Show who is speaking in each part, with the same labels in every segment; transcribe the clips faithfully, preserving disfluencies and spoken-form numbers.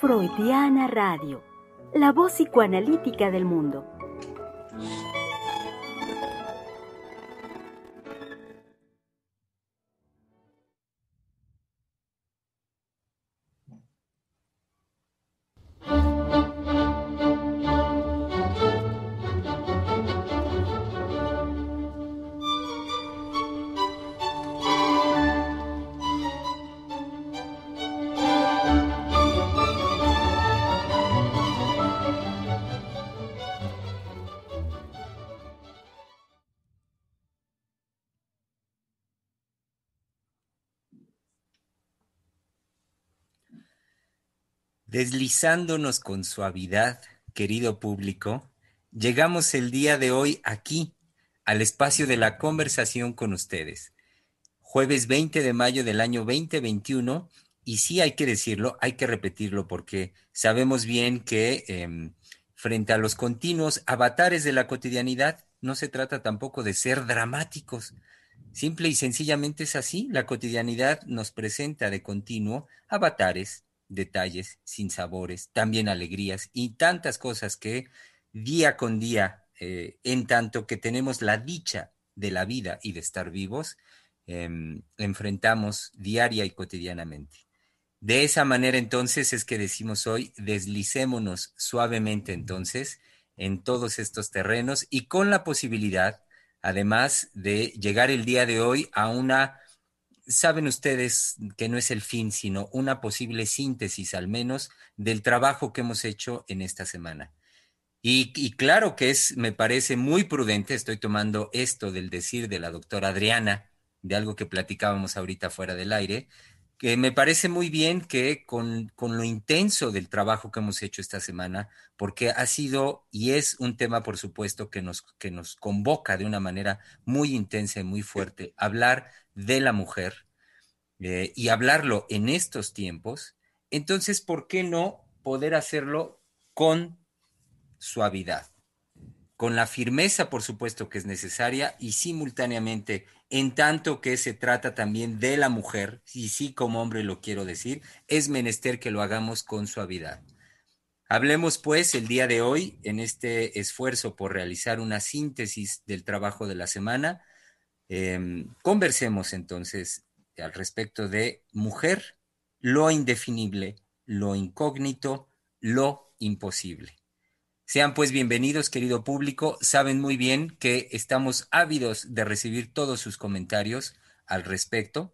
Speaker 1: Freudiana Radio, la voz psicoanalítica del mundo.
Speaker 2: Deslizándonos con suavidad, querido público, llegamos el día de hoy aquí, al espacio de la conversación con ustedes. Jueves veinte de mayo del año veinte veintiuno, y sí hay que decirlo, hay que repetirlo porque sabemos bien que eh, frente a los continuos avatares de la cotidianidad, no se trata tampoco de ser dramáticos. Simple y sencillamente es así, la cotidianidad nos presenta de continuo avatares, detalles, sinsabores, también alegrías y tantas cosas que día con día, eh, en tanto que tenemos la dicha de la vida y de estar vivos, eh, enfrentamos diaria y cotidianamente. De esa manera entonces es que decimos hoy, deslicémonos suavemente entonces en todos estos terrenos y con la posibilidad, además de llegar el día de hoy a una... Saben ustedes que no es el fin, sino una posible síntesis al menos del trabajo que hemos hecho en esta semana. Y, y claro que es, me parece muy prudente, estoy tomando esto del decir de la doctora Adriana, de algo que platicábamos ahorita fuera del aire, que me parece muy bien que con, con lo intenso del trabajo que hemos hecho esta semana, porque ha sido y es un tema, por supuesto, que nos, que nos convoca de una manera muy intensa y muy fuerte, hablar de la mujer eh, y hablarlo en estos tiempos. Entonces, ¿por qué no poder hacerlo con suavidad? Con la firmeza, por supuesto, que es necesaria y simultáneamente, en tanto que se trata también de la mujer, y sí como hombre lo quiero decir, es menester que lo hagamos con suavidad. Hablemos pues el día de hoy, en este esfuerzo por realizar una síntesis del trabajo de la semana, eh, conversemos entonces al respecto de mujer, lo indefinible, lo incógnito, lo imposible. Sean pues bienvenidos, querido público. Saben muy bien que estamos ávidos de recibir todos sus comentarios al respecto.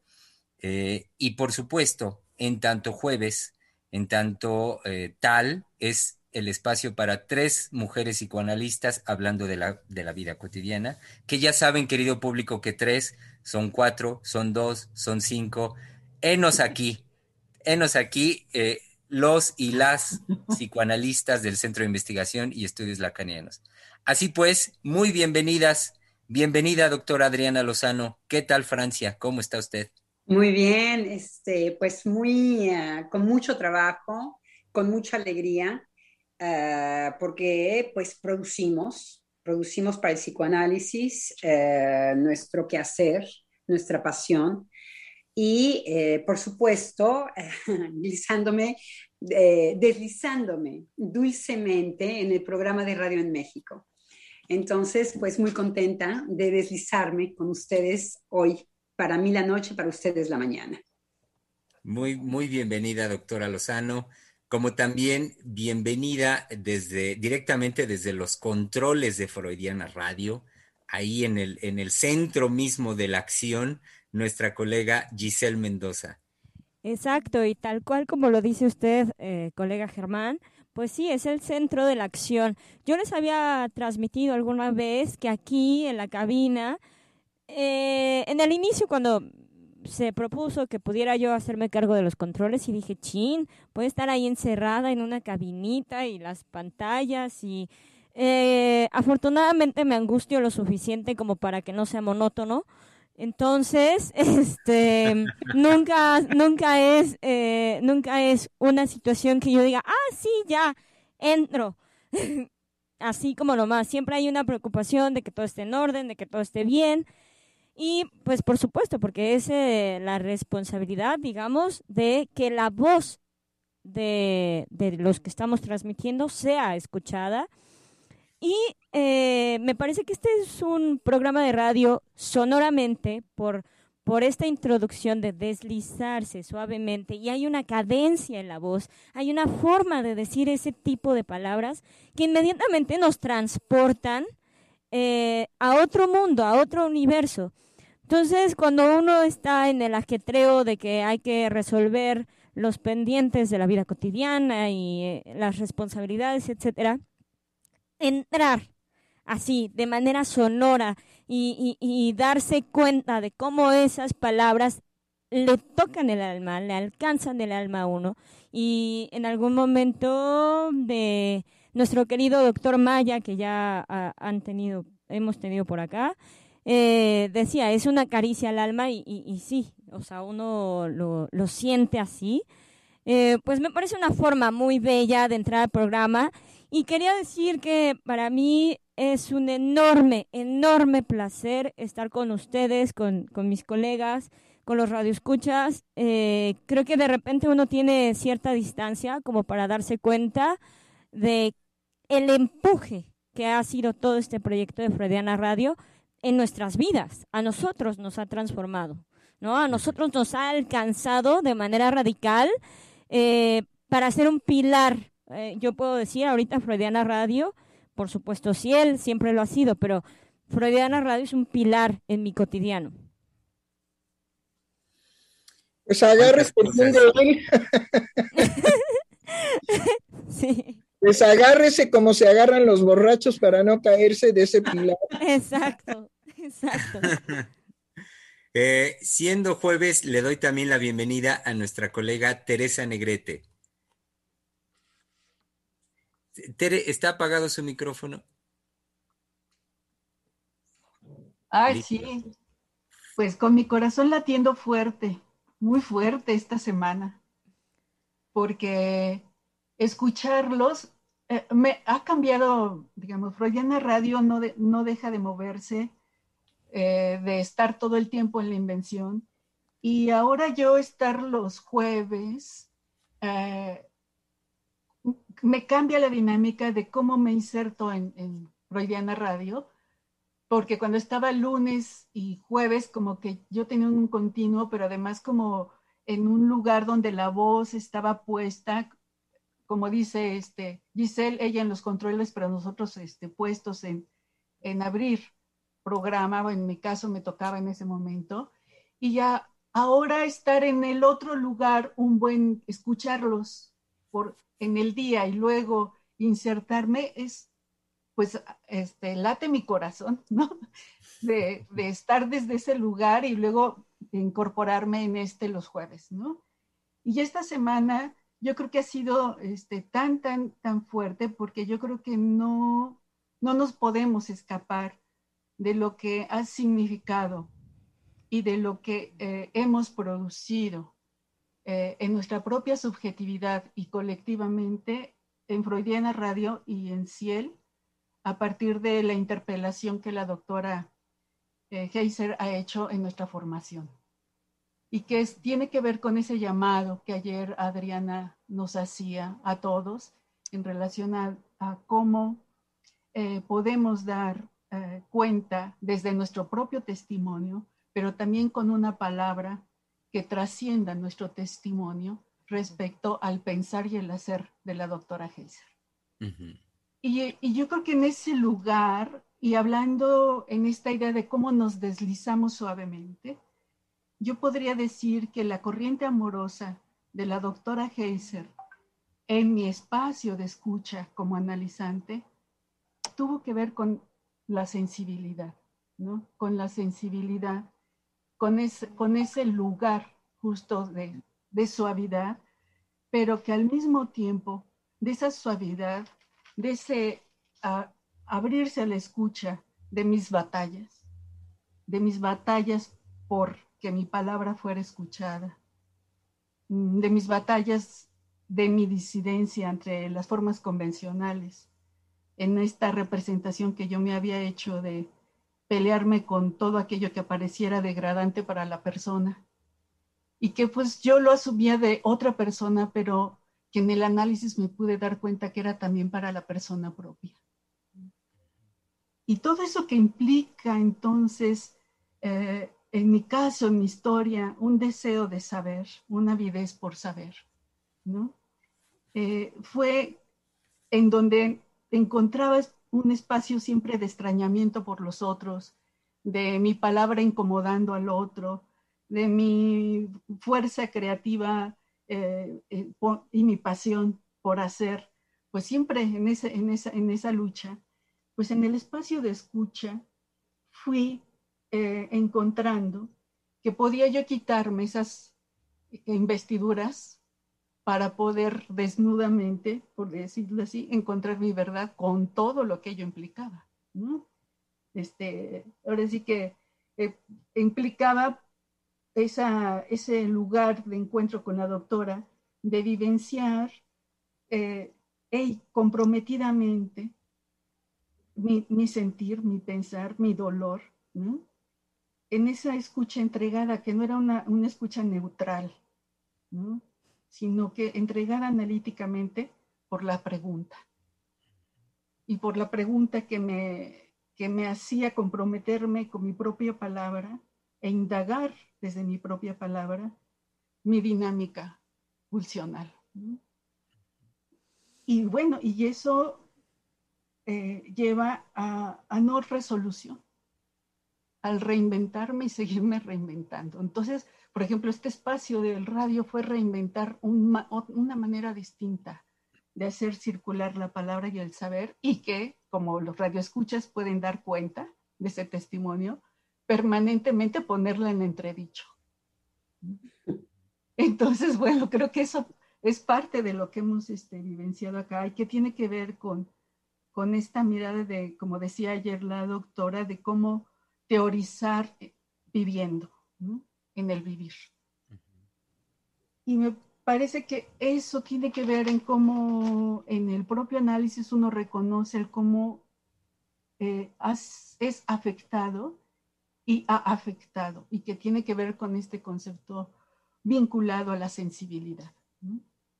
Speaker 2: Eh, y por supuesto, en tanto jueves, en tanto eh, tal, es el espacio para tres mujeres psicoanalistas hablando de la, de la vida cotidiana, que ya saben, querido público, que tres son cuatro, son dos, son cinco. Henos aquí, henos aquí. Eh, los y las psicoanalistas del Centro de Investigación y Estudios Lacanianos. Así pues, muy bienvenidas, bienvenida doctora Adriana Lozano. ¿Qué tal Francia? ¿Cómo está usted?
Speaker 3: Muy bien, este, pues muy, uh, con mucho trabajo, con mucha alegría, uh, porque pues producimos, producimos para el psicoanálisis uh, nuestro quehacer, nuestra pasión. Y, eh, por supuesto, deslizándome, eh, deslizándome dulcemente en el programa de radio en México. Entonces, pues muy contenta de deslizarme con ustedes hoy. Para mí la noche, para ustedes la mañana.
Speaker 2: Muy, muy bienvenida, doctora Lozano. Como también bienvenida desde, directamente desde los controles de Freudiana Radio, ahí en el, en el centro mismo de la acción, nuestra colega Giselle Mendoza.
Speaker 4: Exacto, y tal cual como lo dice usted, eh, colega Germán, pues sí, es el centro de la acción. Yo les había transmitido alguna vez que aquí en la cabina, eh, en el inicio cuando se propuso que pudiera yo hacerme cargo de los controles y dije, chin, puedo estar ahí encerrada en una cabinita y las pantallas y eh, afortunadamente me angustio lo suficiente como para que no sea monótono. Entonces, este, nunca, nunca es, eh, nunca es una situación que yo diga, ah, sí, ya, entro. Así como nomás, siempre hay una preocupación de que todo esté en orden, de que todo esté bien. Y pues por supuesto, porque es eh, la responsabilidad, digamos, de que la voz de, de los que estamos transmitiendo sea escuchada. Y eh, me parece que este es un programa de radio sonoramente por, por esta introducción de deslizarse suavemente, y hay una cadencia en la voz, hay una forma de decir ese tipo de palabras que inmediatamente nos transportan eh, a otro mundo, a otro universo. Entonces, cuando uno está en el ajetreo de que hay que resolver los pendientes de la vida cotidiana y eh, las responsabilidades, etcétera, entrar así, de manera sonora y, y, y darse cuenta de cómo esas palabras le tocan el alma, le alcanzan el alma a uno. Y en algún momento de nuestro querido doctor Maya, que ya a, han tenido, hemos tenido por acá, eh, decía, es una caricia al alma, y, y, y sí, o sea, uno lo, lo siente así. Eh, pues me parece una forma muy bella de entrar al programa, y quería decir que para mí es un enorme, enorme placer estar con ustedes, con, con mis colegas, con los radioescuchas. Eh, creo que de repente uno tiene cierta distancia como para darse cuenta de el empuje que ha sido todo este proyecto de Freudiana Radio en nuestras vidas. A nosotros nos ha transformado, ¿no? A nosotros nos ha alcanzado de manera radical eh, para ser un pilar. Eh, yo puedo decir ahorita Freudiana Radio, por supuesto Ciel siempre lo ha sido, pero Freudiana Radio es un pilar en mi cotidiano.
Speaker 5: Pues agárrese bien de él.
Speaker 4: Sí.
Speaker 5: Pues agárrese como se agarran los borrachos para no caerse de ese pilar.
Speaker 4: Exacto, exacto.
Speaker 2: eh, siendo jueves, le doy también la bienvenida a nuestra colega Teresa Negrete. Tere, ¿está apagado su micrófono?
Speaker 6: Ay, sí. Pues con mi corazón latiendo fuerte, muy fuerte esta semana, porque escucharlos eh, me ha cambiado, digamos, Freudiana Radio no, de, no deja de moverse, eh, de estar todo el tiempo en la invención, y ahora yo estar los jueves, eh, me cambia la dinámica de cómo me inserto en, en Freudiana Radio, porque cuando estaba lunes y jueves como que yo tenía un continuo, pero además como en un lugar donde la voz estaba puesta, como dice este, Giselle, ella en los controles, pero nosotros este, puestos en, en abrir programa, o en mi caso me tocaba en ese momento, y ya ahora estar en el otro lugar, un buen, escucharlos por en el día y luego insertarme es, pues, este, late mi corazón, ¿no? De, de estar desde ese lugar y luego incorporarme en este los jueves, ¿no? Y esta semana yo creo que ha sido este, tan, tan, tan fuerte porque yo creo que no, no nos podemos escapar de lo que ha significado y de lo que eh, hemos producido Eh, en nuestra propia subjetividad y colectivamente en Freudiana Radio y en Ciel, a partir de la interpelación que la doctora eh, Heiser ha hecho en nuestra formación. Y que es, tiene que ver con ese llamado que ayer Adriana nos hacía a todos en relación a, a cómo eh, podemos dar eh, cuenta desde nuestro propio testimonio, pero también con una palabra que trascienda nuestro testimonio respecto al pensar y el hacer de la doctora Heiser. Uh-huh. Y, y yo creo que en ese lugar, y hablando en esta idea de cómo nos deslizamos suavemente, yo podría decir que la corriente amorosa de la doctora Heiser en mi espacio de escucha como analizante tuvo que ver con la sensibilidad, ¿no? Con la sensibilidad Con ese, con ese lugar justo de, de suavidad, pero que al mismo tiempo de esa suavidad, de ese uh, abrirse a la escucha de mis batallas, de mis batallas por que mi palabra fuera escuchada, de mis batallas de mi disidencia entre las formas convencionales, en esta representación que yo me había hecho de pelearme con todo aquello que pareciera degradante para la persona y que pues yo lo asumía de otra persona, pero que en el análisis me pude dar cuenta que era también para la persona propia. Y todo eso que implica entonces, eh, en mi caso, en mi historia, un deseo de saber, una avidez por saber, ¿no? Eh, fue en donde encontraba un espacio siempre de extrañamiento por los otros, de mi palabra incomodando al otro, de mi fuerza creativa eh, eh, por, y mi pasión por hacer, pues siempre en, ese, en, esa, en esa lucha, pues en el espacio de escucha fui eh, encontrando que podía yo quitarme esas investiduras para poder desnudamente, por decirlo así, encontrar mi verdad con todo lo que ello implicaba, ¿no? Este, ahora sí que eh, implicaba esa, ese lugar de encuentro con la doctora, de vivenciar eh, hey, comprometidamente mi, mi sentir, mi pensar, mi dolor, ¿no? En esa escucha entregada, que no era una, una escucha neutral, ¿no? Sino que entregada analíticamente por la pregunta. Y por la pregunta que me, que me hacía comprometerme con mi propia palabra e indagar desde mi propia palabra mi dinámica pulsional, ¿no? Y bueno, y eso eh, lleva a, a no resolución, al reinventarme y seguirme reinventando. Entonces, por ejemplo, este espacio del radio fue reinventar un, una manera distinta de hacer circular la palabra y el saber, y que, como los radioescuchas pueden dar cuenta de ese testimonio, permanentemente ponerla en entredicho. Entonces, bueno, creo que eso es parte de lo que hemos este, vivenciado acá y que tiene que ver con, con esta mirada de, como decía ayer la doctora, de cómo teorizar viviendo, ¿no? En el vivir. Y me parece que eso tiene que ver en cómo en el propio análisis uno reconoce el cómo eh, has, es afectado y ha afectado, y que tiene que ver con este concepto vinculado a la sensibilidad, ¿no?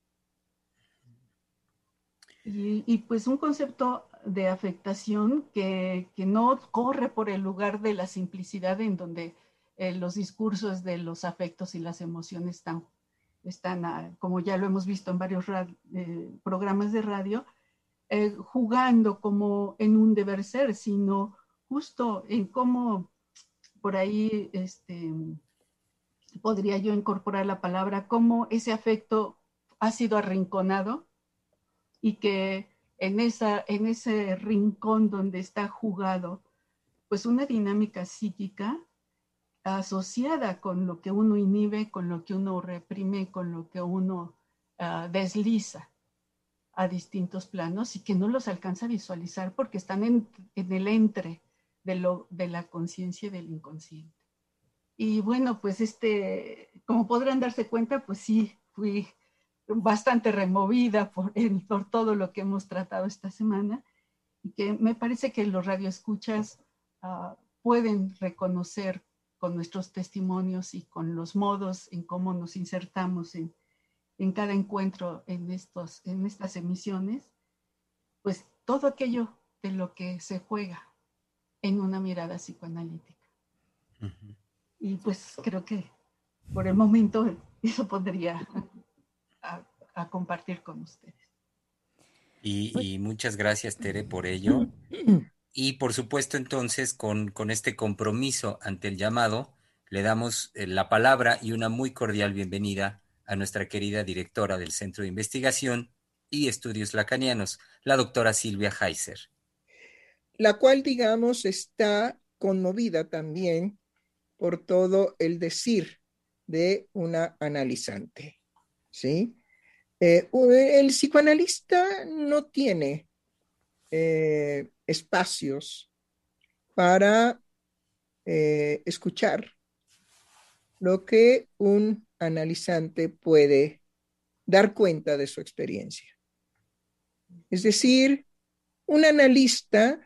Speaker 6: Y, y pues un concepto de afectación que, que no corre por el lugar de la simplicidad en donde eh, los discursos de los afectos y las emociones están, están a, como ya lo hemos visto en varios rad, eh, programas de radio, eh, jugando como en un deber ser, sino justo en cómo por ahí este, podría yo incorporar la palabra, cómo ese afecto ha sido arrinconado y que en, esa, en ese rincón donde está jugado, pues una dinámica psíquica asociada con lo que uno inhibe, con lo que uno reprime, con lo que uno uh, desliza a distintos planos y que no los alcanza a visualizar porque están en, en el entre de, lo, de la conciencia y del inconsciente. Y bueno, pues este, como podrán darse cuenta, pues sí, fui bastante removida por, por todo lo que hemos tratado esta semana y que me parece que los radioescuchas uh, pueden reconocer con nuestros testimonios y con los modos en cómo nos insertamos en, en cada encuentro en, estos, en estas emisiones, pues todo aquello de lo que se juega en una mirada psicoanalítica. Uh-huh. Y pues creo que por el momento eso podría a, a compartir con ustedes.
Speaker 2: Y, y muchas gracias, Tere, por ello. Y por supuesto, entonces, con, con este compromiso ante el llamado, le damos eh, la palabra y una muy cordial bienvenida a nuestra querida directora del Centro de Investigación y Estudios Lacanianos, la doctora Silvia Heiser.
Speaker 5: La cual, digamos, está conmovida también por todo el decir de una analizante, ¿sí? Eh, el psicoanalista no tiene eh, espacios para eh, escuchar lo que un analizante puede dar cuenta de su experiencia. Es decir, un analista,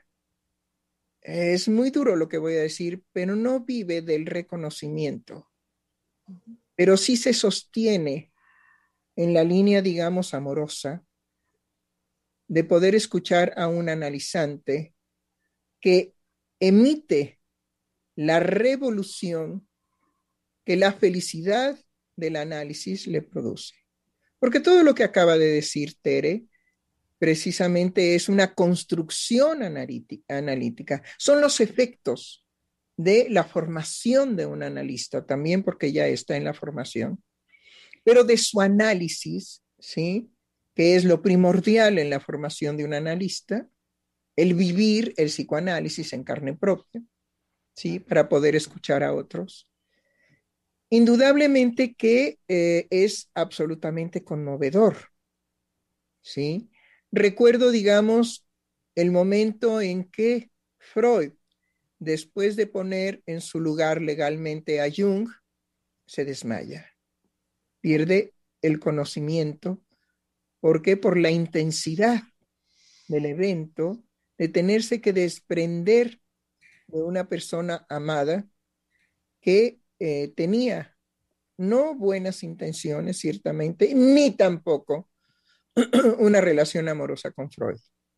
Speaker 5: es muy duro lo que voy a decir, pero no vive del reconocimiento, pero sí se sostiene en la línea, digamos, amorosa, de poder escuchar a un analizante que emite la revolución que la felicidad del análisis le produce. Porque todo lo que acaba de decir Tere precisamente es una construcción analítica. Son los efectos de la formación de un analista, también porque ya está en la formación, pero de su análisis, ¿sí? Que es lo primordial en la formación de un analista, el vivir el psicoanálisis en carne propia, ¿sí? Para poder escuchar a otros. Indudablemente que eh, es absolutamente conmovedor, ¿sí? Recuerdo, digamos, el momento en que Freud, después de poner en su lugar legalmente a Jung, se desmaya, pierde el conocimiento. ¿Por qué? Por la intensidad del evento, de tenerse que desprender de una persona amada que eh, tenía no buenas intenciones, ciertamente, ni tampoco una relación amorosa con Freud.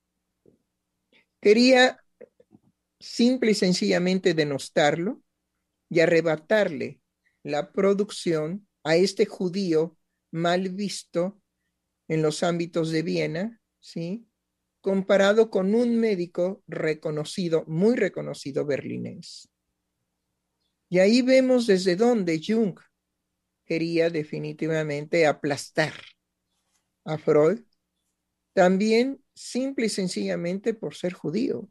Speaker 5: Quería simple y sencillamente denostarlo y arrebatarle la producción a este judío mal visto en los ámbitos de Viena, ¿sí? Comparado con un médico reconocido, muy reconocido berlinés. Y ahí vemos desde dónde Jung quería definitivamente aplastar a Freud, también simple y sencillamente por ser judío,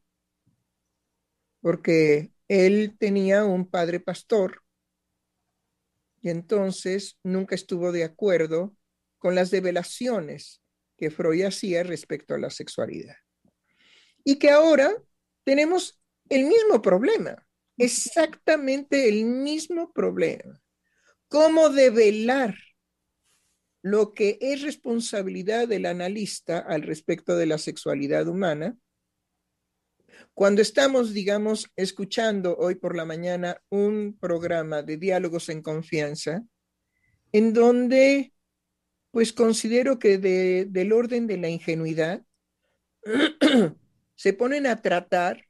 Speaker 5: porque él tenía un padre pastor y entonces nunca estuvo de acuerdo con las develaciones que Freud hacía respecto a la sexualidad. Y que ahora tenemos el mismo problema, exactamente el mismo problema. ¿Cómo develar lo que es responsabilidad del analista al respecto de la sexualidad humana? Cuando estamos, digamos, escuchando hoy por la mañana un programa de diálogos en confianza, en donde pues considero que de, del orden de la ingenuidad se ponen a tratar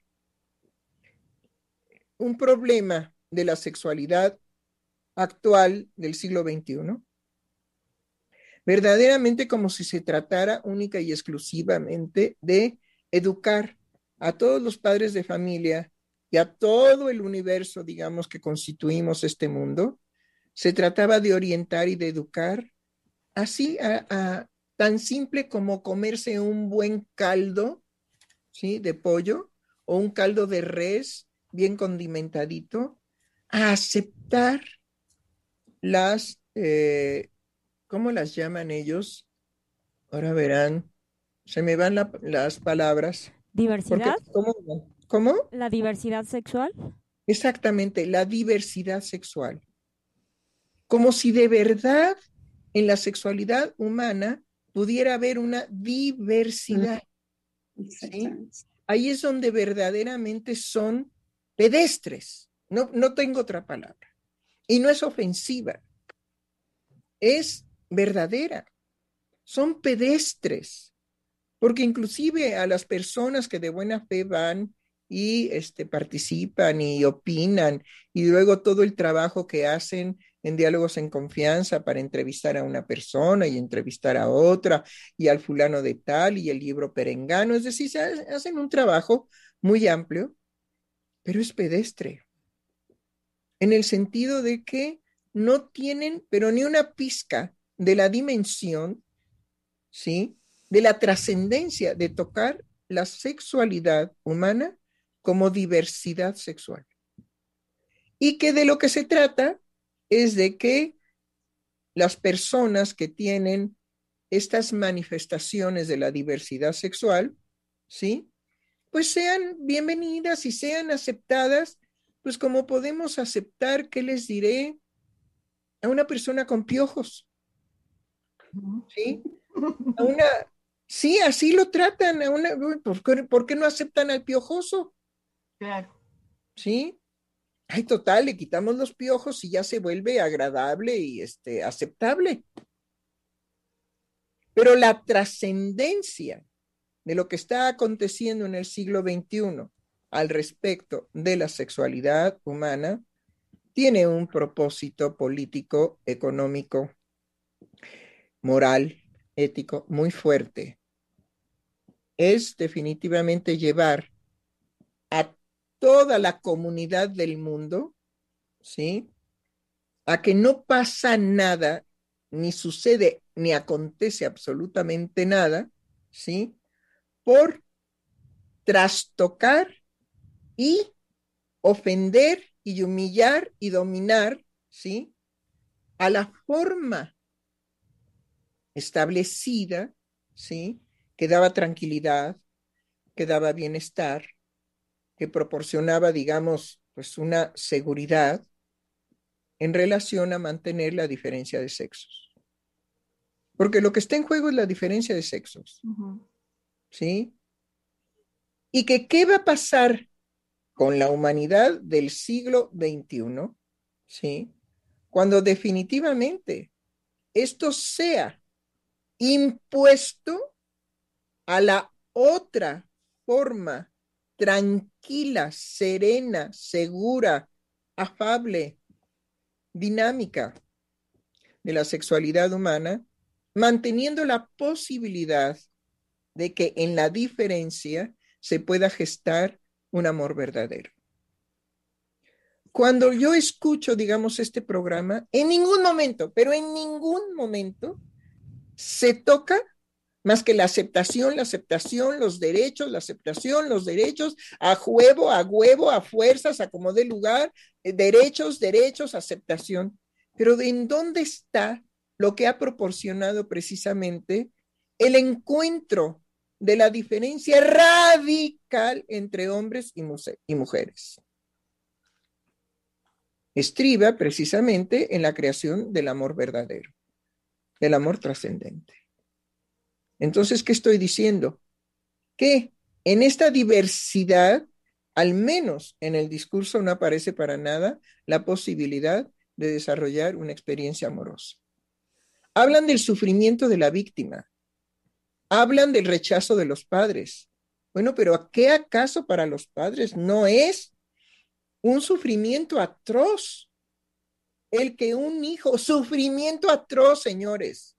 Speaker 5: un problema de la sexualidad actual del siglo veintiuno, verdaderamente como si se tratara única y exclusivamente de educar a todos los padres de familia y a todo el universo, digamos, que constituimos este mundo. Se trataba de orientar y de educar así a, a tan simple como comerse un buen caldo, ¿sí? De pollo o un caldo de res bien condimentadito, a aceptar las, eh, ¿cómo las llaman ellos? Ahora verán, se me van la, las palabras.
Speaker 4: ¿Diversidad?
Speaker 5: Porque, ¿cómo? ¿Cómo?
Speaker 4: ¿La diversidad sexual?
Speaker 5: Exactamente, la diversidad sexual. Como si de verdad en la sexualidad humana pudiera haber una diversidad. ¿Sí? Ahí es donde verdaderamente son pedestres. No, no tengo otra palabra. Y no es ofensiva, es verdadera. Son pedestres, porque inclusive a las personas que de buena fe van y este, participan y opinan, y luego todo el trabajo que hacen en diálogos en confianza para entrevistar a una persona y entrevistar a otra, y al fulano de tal, y el libro perengano, es decir, se hacen un trabajo muy amplio, pero es pedestre, en el sentido de que no tienen, pero ni una pizca de la dimensión, ¿sí? De la trascendencia de tocar la sexualidad humana como diversidad sexual. Y que de lo que se trata es de que las personas que tienen estas manifestaciones de la diversidad sexual, ¿sí? Pues sean bienvenidas y sean aceptadas, pues como podemos aceptar, ¿qué les diré? A una persona con piojos, ¿sí? A una, sí, así lo tratan, a una, ¿por qué, por qué no aceptan al piojoso?
Speaker 6: Claro.
Speaker 5: ¿Sí? Ay, total, le quitamos los piojos y ya se vuelve agradable y este, aceptable. Pero la trascendencia de lo que está aconteciendo en el siglo veintiuno al respecto de la sexualidad humana tiene un propósito político, económico, moral, ético muy fuerte. Es definitivamente llevar a toda la comunidad del mundo, ¿sí?, a que no pasa nada, ni sucede, ni acontece absolutamente nada, ¿sí?, por trastocar y ofender y humillar y dominar, ¿sí?, a la forma establecida, ¿sí?, que daba tranquilidad, que daba bienestar, que proporcionaba, digamos, pues una seguridad en relación a mantener la diferencia de sexos. Porque lo que está en juego es la diferencia de sexos, uh-huh. ¿Sí? Y que qué va a pasar con la humanidad del siglo veintiuno, ¿sí?, cuando definitivamente esto sea impuesto a la otra forma tranquila, serena, segura, afable, dinámica de la sexualidad humana, manteniendo la posibilidad de que en la diferencia se pueda gestar un amor verdadero. Cuando yo escucho, digamos, este programa, en ningún momento, pero en ningún momento se toca más que la aceptación, la aceptación, los derechos, la aceptación, los derechos, a huevo, a huevo, a fuerzas, a como dé lugar, eh, derechos, derechos, aceptación. Pero ¿en dónde está lo que ha proporcionado precisamente el encuentro de la diferencia radical entre hombres y, y mujeres? Estriba precisamente en la creación del amor verdadero, del amor trascendente. Entonces, ¿qué estoy diciendo? Que en esta diversidad, al menos en el discurso no aparece para nada la posibilidad de desarrollar una experiencia amorosa. Hablan del sufrimiento de la víctima, hablan del rechazo de los padres. Bueno, pero ¿qué acaso para los padres no es un sufrimiento atroz el que un hijo, sufrimiento atroz, señores?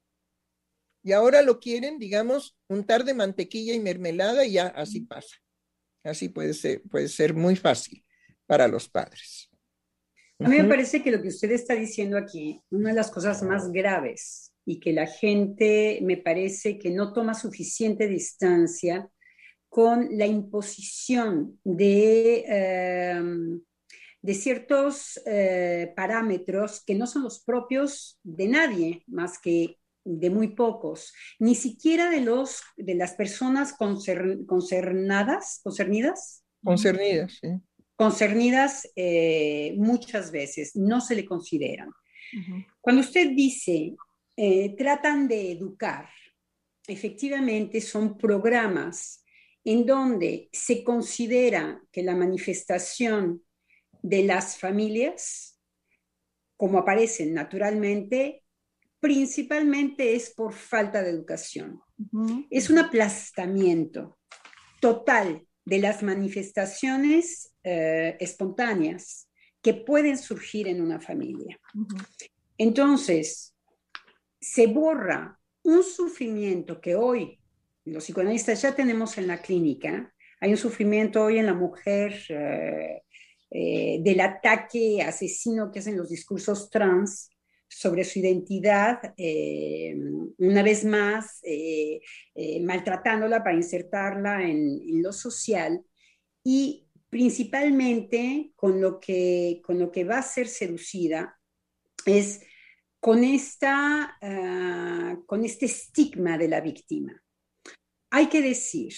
Speaker 5: Y ahora lo quieren, digamos, untar de mantequilla y mermelada y ya así pasa. Así puede ser, puede ser muy fácil para los padres.
Speaker 3: A mí me parece que lo que usted está diciendo aquí, una de las cosas más graves y que la gente me parece que no toma suficiente distancia con la imposición de, eh, de ciertos eh, parámetros que no son los propios de nadie más que de muy pocos, ni siquiera de, los, de las personas concern, concernadas, concernidas.
Speaker 5: Concernidas, sí.
Speaker 3: Concernidas eh, muchas veces, no se le consideran. Uh-huh. Cuando usted dice, eh, tratan de educar, efectivamente son programas en donde se considera que la manifestación de las familias, como aparecen naturalmente, principalmente es por falta de educación. Uh-huh. Es un aplastamiento total de las manifestaciones eh, espontáneas que pueden surgir en una familia. Uh-huh. Entonces, se borra un sufrimiento que hoy los psicoanalistas ya tenemos en la clínica. Hay un sufrimiento hoy en la mujer eh, eh, del ataque asesino que hacen los discursos trans sobre su identidad, eh, una vez más, eh, eh, maltratándola para insertarla en, en lo social y principalmente con lo, que, con lo que va a ser seducida es con, esta, uh, con este estigma de la víctima. Hay que decir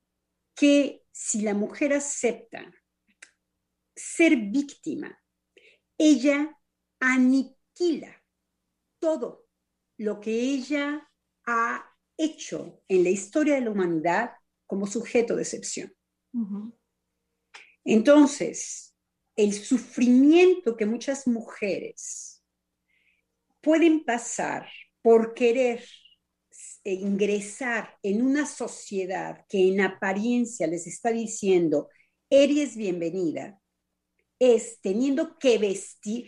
Speaker 3: que si la mujer acepta ser víctima, ella aniquila todo lo que ella ha hecho en la historia de la humanidad como sujeto de excepción. Uh-huh. Entonces, el sufrimiento que muchas mujeres pueden pasar por querer eh, ingresar en una sociedad que en apariencia les está diciendo, eres bienvenida, es teniendo que vestir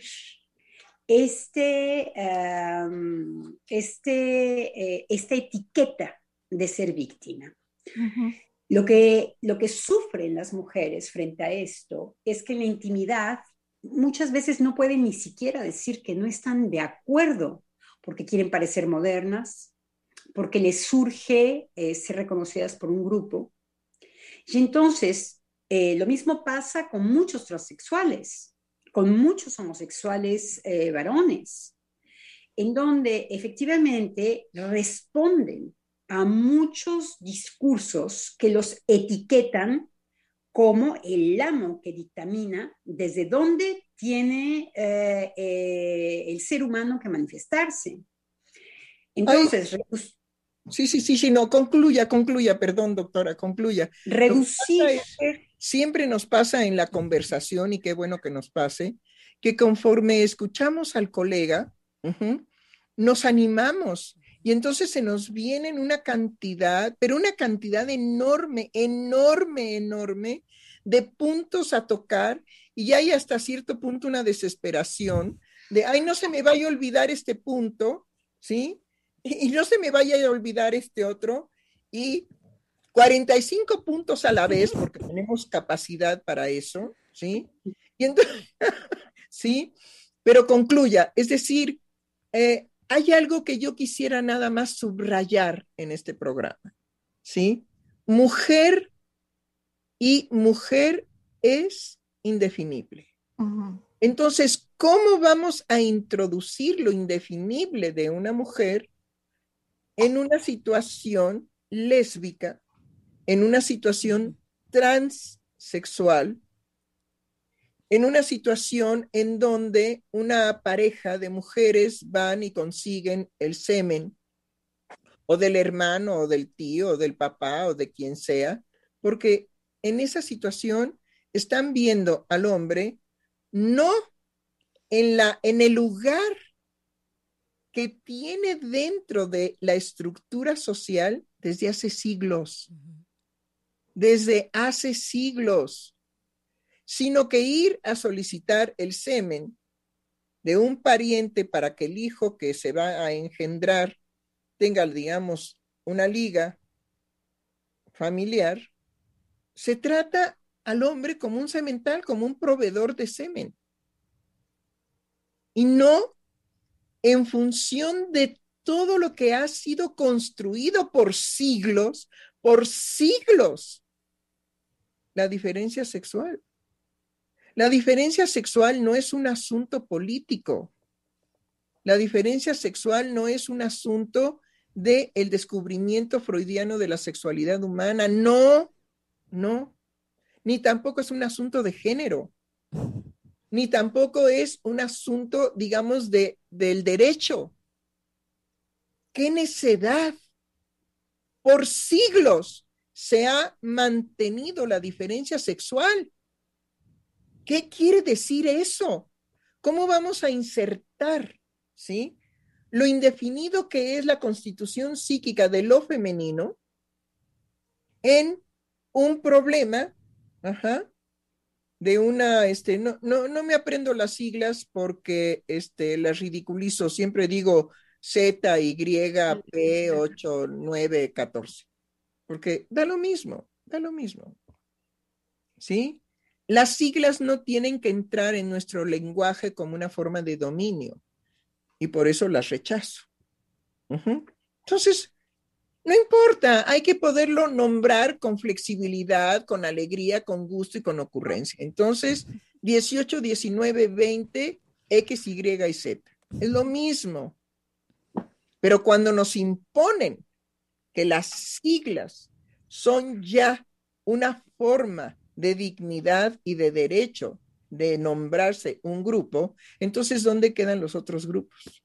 Speaker 3: este, um, este, eh, esta etiqueta de ser víctima.
Speaker 6: Ujú.
Speaker 3: Lo que, lo que sufren las mujeres frente a esto es que en la intimidad muchas veces no pueden ni siquiera decir que no están de acuerdo porque quieren parecer modernas, porque les surge eh, ser reconocidas por un grupo. Y entonces, eh, lo mismo pasa con muchos transexuales, con muchos homosexuales eh, varones, en donde efectivamente responden a muchos discursos que los etiquetan como el amo que dictamina desde dónde tiene eh, eh, el ser humano que manifestarse. Entonces,
Speaker 5: Ay,
Speaker 3: redu-
Speaker 5: sí, sí, sí, sí, no, concluya, concluya, perdón, doctora, concluya. Lo que
Speaker 3: reducir,
Speaker 5: pasa es que siempre nos pasa en la conversación, y qué bueno que nos pase, que conforme escuchamos al colega, ujú, nos animamos y entonces se nos vienen una cantidad, pero una cantidad enorme, enorme, enorme de puntos a tocar, y ya hay hasta cierto punto una desesperación de, ay, no se me vaya a olvidar este punto, ¿sí? Y no se me vaya a olvidar este otro, y cuarenta y cinco puntos a la vez, porque tenemos capacidad para eso, ¿sí? Y entonces, ¿sí? Pero concluya, es decir, eh, hay algo que yo quisiera nada más subrayar en este programa, ¿sí? Mujer y mujer es indefinible.
Speaker 6: Ujú.
Speaker 5: Entonces, ¿cómo vamos a introducir lo indefinible de una mujer en una situación lésbica, en una situación transexual, en una situación en donde una pareja de mujeres van y consiguen el semen, o del hermano, o del tío, o del papá, o de quien sea, porque en esa situación están viendo al hombre no en, la, en el lugar que tiene dentro de la estructura social desde hace siglos, desde hace siglos, sino que ir a solicitar el semen de un pariente para que el hijo que se va a engendrar tenga, digamos, una liga familiar. Se trata al hombre como un semental, como un proveedor de semen, y no en función de todo lo que ha sido construido por siglos, por siglos, la diferencia sexual. La diferencia sexual no es un asunto político. La diferencia sexual no es un asunto del descubrimiento freudiano de la sexualidad humana. No, no. Ni tampoco es un asunto de género. Ni tampoco es un asunto, digamos, de, del derecho. ¡Qué necedad! Por siglos se ha mantenido la diferencia sexual. ¿Qué quiere decir eso? ¿Cómo vamos a insertar, ¿sí?, lo indefinido que es la constitución psíquica de lo femenino en un problema, ajá, de una, este, no, no, no me aprendo las siglas porque este, las ridiculizo, siempre digo Z, Y, P, ocho, nueve, catorce, porque da lo mismo, da lo mismo, ¿sí? Las siglas no tienen que entrar en nuestro lenguaje como una forma de dominio, y por eso las rechazo. Uh-huh. Entonces, no importa, hay que poderlo nombrar con flexibilidad, con alegría, con gusto y con ocurrencia. Entonces, dieciocho, diecinueve, veinte, X, Y y Z. Es lo mismo. Pero cuando nos imponen que las siglas son ya una forma de dignidad y de derecho de nombrarse un grupo, entonces, ¿dónde quedan los otros grupos?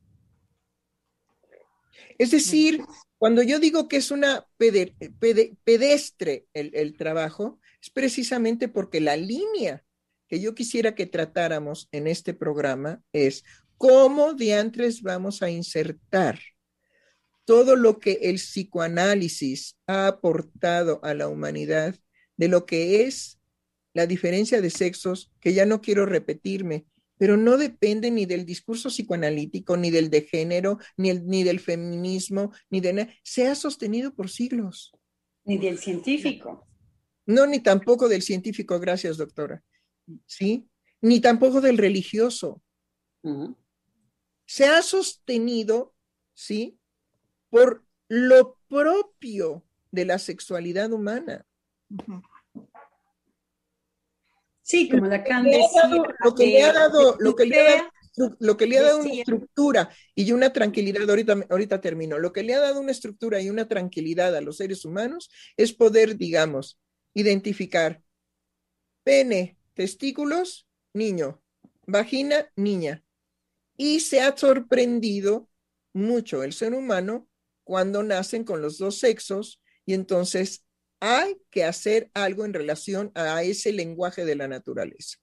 Speaker 5: Es decir, cuando yo digo que es una pede, pede, pedestre el, el trabajo, es precisamente porque la línea que yo quisiera que tratáramos en este programa es cómo diantres vamos a insertar todo lo que el psicoanálisis ha aportado a la humanidad, de lo que es la diferencia de sexos, que ya no quiero repetirme, pero no depende ni del discurso psicoanalítico, ni del de género, ni, el, ni del feminismo, ni de nada. Se ha sostenido por siglos.
Speaker 3: Ni del científico.
Speaker 5: No, ni tampoco del científico, gracias, doctora. ¿Sí? Ni tampoco del religioso.
Speaker 3: Uh-huh.
Speaker 5: Se ha sostenido, ¿sí?, por lo propio de la sexualidad humana.
Speaker 6: Ujú.
Speaker 3: Sí, como Lacan
Speaker 5: Le ha
Speaker 3: decía,
Speaker 5: dado- lo que le ha dado, lo que le ha dado,
Speaker 3: Decía-
Speaker 5: lo que le ha dado una
Speaker 3: decía-
Speaker 5: estructura y una tranquilidad, ahorita, ahorita termino, lo que le ha dado una estructura y una tranquilidad a los seres humanos es poder, digamos, identificar pene, testículos, niño, vagina, niña. Y se ha sorprendido mucho el ser humano cuando nacen con los dos sexos y entonces hay que hacer algo en relación a ese lenguaje de la naturaleza.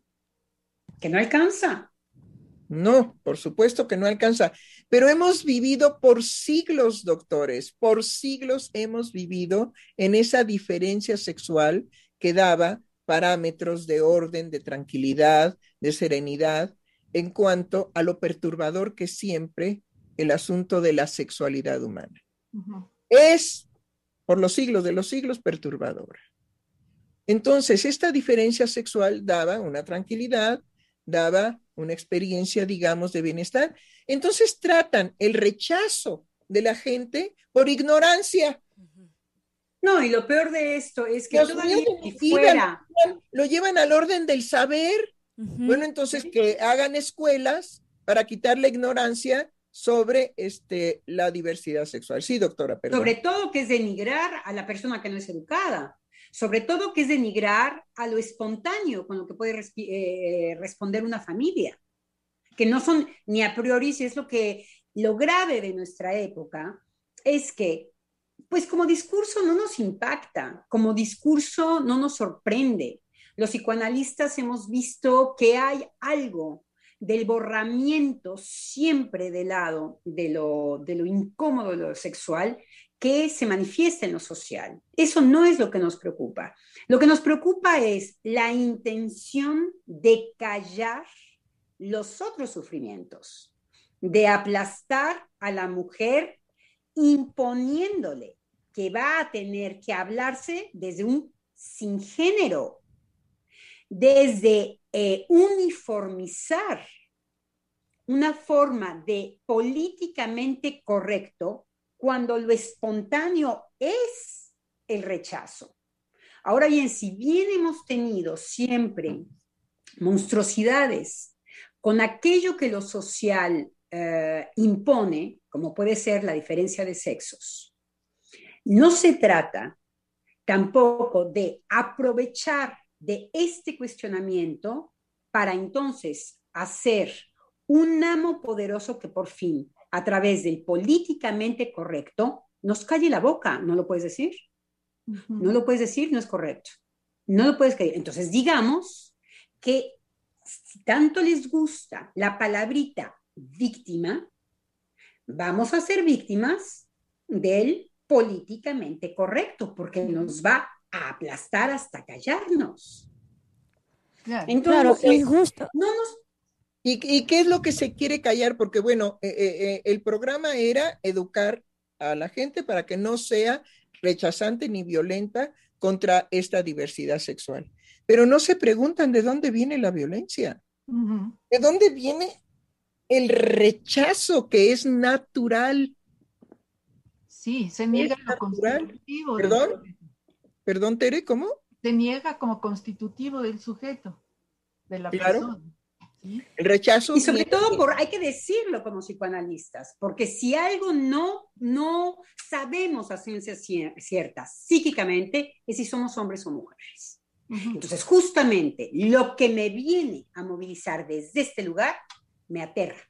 Speaker 3: que no alcanza.
Speaker 5: No, por supuesto que no alcanza, pero hemos vivido por siglos, doctores, por siglos hemos vivido en esa diferencia sexual que daba parámetros de orden, de tranquilidad, de serenidad, en cuanto a lo perturbador que siempre el asunto de la sexualidad humana.
Speaker 6: Ujú.
Speaker 5: Es, por los siglos de los siglos, perturbadora. Entonces, esta diferencia sexual daba una tranquilidad, daba una experiencia, digamos, de bienestar. Entonces tratan el rechazo de la gente por ignorancia.
Speaker 3: No, y lo peor de esto es que
Speaker 5: Dios
Speaker 3: todavía
Speaker 5: mío,
Speaker 3: si
Speaker 5: y
Speaker 3: fuera,
Speaker 5: lo, lo llevan al orden del saber.
Speaker 4: Ujú.
Speaker 5: Bueno, entonces que hagan escuelas para quitar la ignorancia sobre este, la diversidad sexual. Sí, doctora, perdón.
Speaker 3: sobre todo que es denigrar a la persona que no es educada, sobre todo que es denigrar a lo espontáneo con lo que puede respi- eh, responder una familia, que no son ni a priori, si es lo que, lo grave de nuestra época, es que, pues como discurso no nos impacta, como discurso no nos sorprende. Los psicoanalistas hemos visto que hay algo del borramiento siempre del lado de lo, de lo incómodo de lo sexual que se manifiesta en lo social. Eso no es lo que nos preocupa. Lo que nos preocupa es la intención de callar los otros sufrimientos, de aplastar a la mujer imponiéndole que va a tener que hablarse desde un sin género, desde eh, uniformizar una forma de políticamente correcto cuando lo espontáneo es el rechazo. Ahora bien, si bien hemos tenido siempre monstruosidades con aquello que lo social eh, impone, como puede ser la diferencia de sexos, no se trata tampoco de aprovechar de este cuestionamiento para entonces hacer un amo poderoso que por fin, a través del políticamente correcto, nos calle la boca. ¿No lo puedes decir?
Speaker 6: Ujú.
Speaker 3: No lo puedes decir, no es correcto. No lo puedes creer. Entonces, digamos que si tanto les gusta la palabrita víctima, vamos a ser víctimas del políticamente correcto, porque nos va a aplastar hasta callarnos.
Speaker 6: Claro.
Speaker 4: Claro,
Speaker 3: Entonces,
Speaker 4: y justo,
Speaker 3: no nos...
Speaker 5: ¿Y, y qué es lo que se quiere callar? Porque bueno, eh, eh, el programa era educar a la gente para que no sea rechazante ni violenta contra esta diversidad sexual. Pero no se preguntan de dónde viene la violencia,
Speaker 6: Ujú.
Speaker 5: de dónde viene el rechazo que es natural.
Speaker 6: Sí, se niega
Speaker 5: Es
Speaker 6: lo
Speaker 5: natural.
Speaker 6: constitutivo del
Speaker 5: Perdón,
Speaker 6: sujeto.
Speaker 5: perdón, Tere, ¿cómo?
Speaker 6: Se niega como constitutivo del sujeto, de la
Speaker 5: Claro.
Speaker 6: persona. ¿Sí?
Speaker 5: El rechazo
Speaker 3: Y sobre
Speaker 5: viene
Speaker 3: todo,
Speaker 5: de-
Speaker 3: por, hay que decirlo como psicoanalistas, porque si algo no, no sabemos a ciencia cier- cierta psíquicamente, es si somos hombres o mujeres.
Speaker 6: Ujú.
Speaker 3: Entonces, justamente lo que me viene a movilizar desde este lugar me aterra.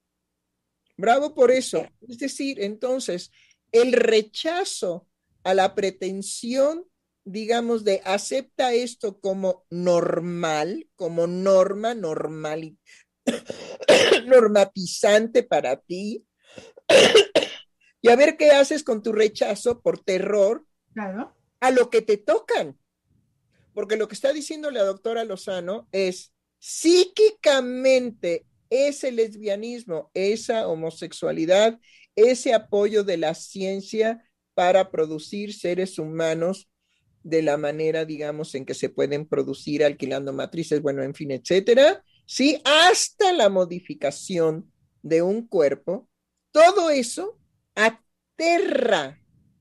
Speaker 5: Bravo por eso. Es decir, entonces, el rechazo a la pretensión, digamos, de acepta esto como normal, como norma, normal, normatizante para ti, y a ver qué haces con tu rechazo por terror
Speaker 6: Claro.
Speaker 5: a lo que te tocan. Porque lo que está diciendo la doctora Lozano es, psíquicamente, ese lesbianismo, esa homosexualidad, ese apoyo de la ciencia para producir seres humanos de la manera, digamos, en que se pueden producir alquilando matrices, bueno, en fin, etcétera, sí, hasta la modificación de un cuerpo, todo eso aterra,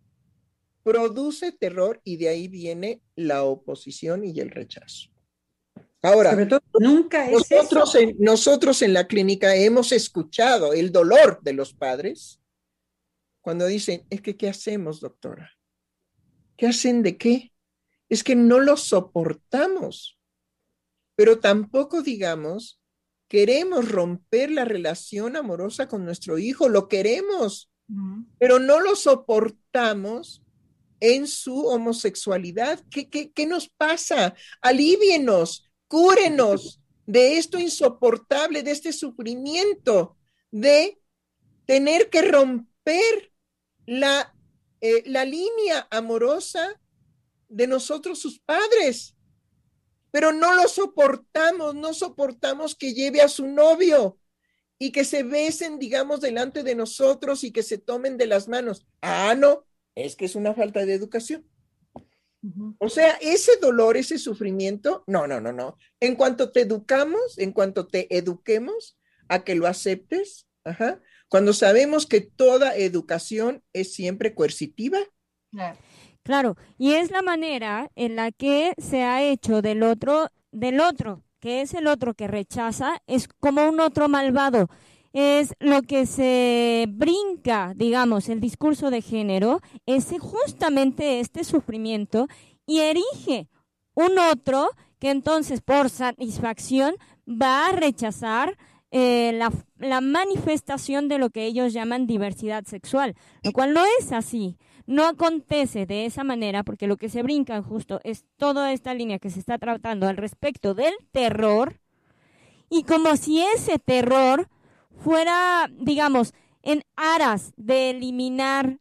Speaker 5: produce terror y de ahí viene la oposición y el rechazo. Ahora,
Speaker 3: Sobre todo, nunca es
Speaker 5: nosotros
Speaker 3: eso.
Speaker 5: en, nosotros en la clínica hemos escuchado el dolor de los padres cuando dicen, es que, ¿qué hacemos, doctora? ¿Qué hacen de qué? Es que no lo soportamos, pero tampoco, digamos, queremos romper la relación amorosa con nuestro hijo, lo queremos, uh-huh. pero no lo soportamos en su homosexualidad. ¿Qué, qué, qué nos pasa? Alívienos, cúrenos de esto insoportable, de este sufrimiento, de tener que romper la, eh, la línea amorosa de nosotros, sus padres, pero no lo soportamos, no soportamos que lleve a su novio y que se besen, digamos, delante de nosotros y que se tomen de las manos. Ah, no, es que es una falta de educación. Uh-huh. O sea, ese dolor, ese sufrimiento, no, no, no, no. En cuanto te educamos, en cuanto te eduquemos a que lo aceptes, ajá, cuando sabemos que toda educación es siempre coercitiva.
Speaker 6: Claro.
Speaker 4: Claro, y es la manera en la que se ha hecho del otro, del otro, que es el otro que rechaza, es como un otro malvado. Es lo que se brinca, digamos, el discurso de género, es justamente este sufrimiento y erige un otro que entonces por satisfacción va a rechazar eh, la, la manifestación de lo que ellos llaman diversidad sexual, lo cual no es así. No acontece de esa manera porque lo que se brinca justo es toda esta línea que se está tratando al respecto del terror y como si ese terror fuera, digamos, en aras de eliminar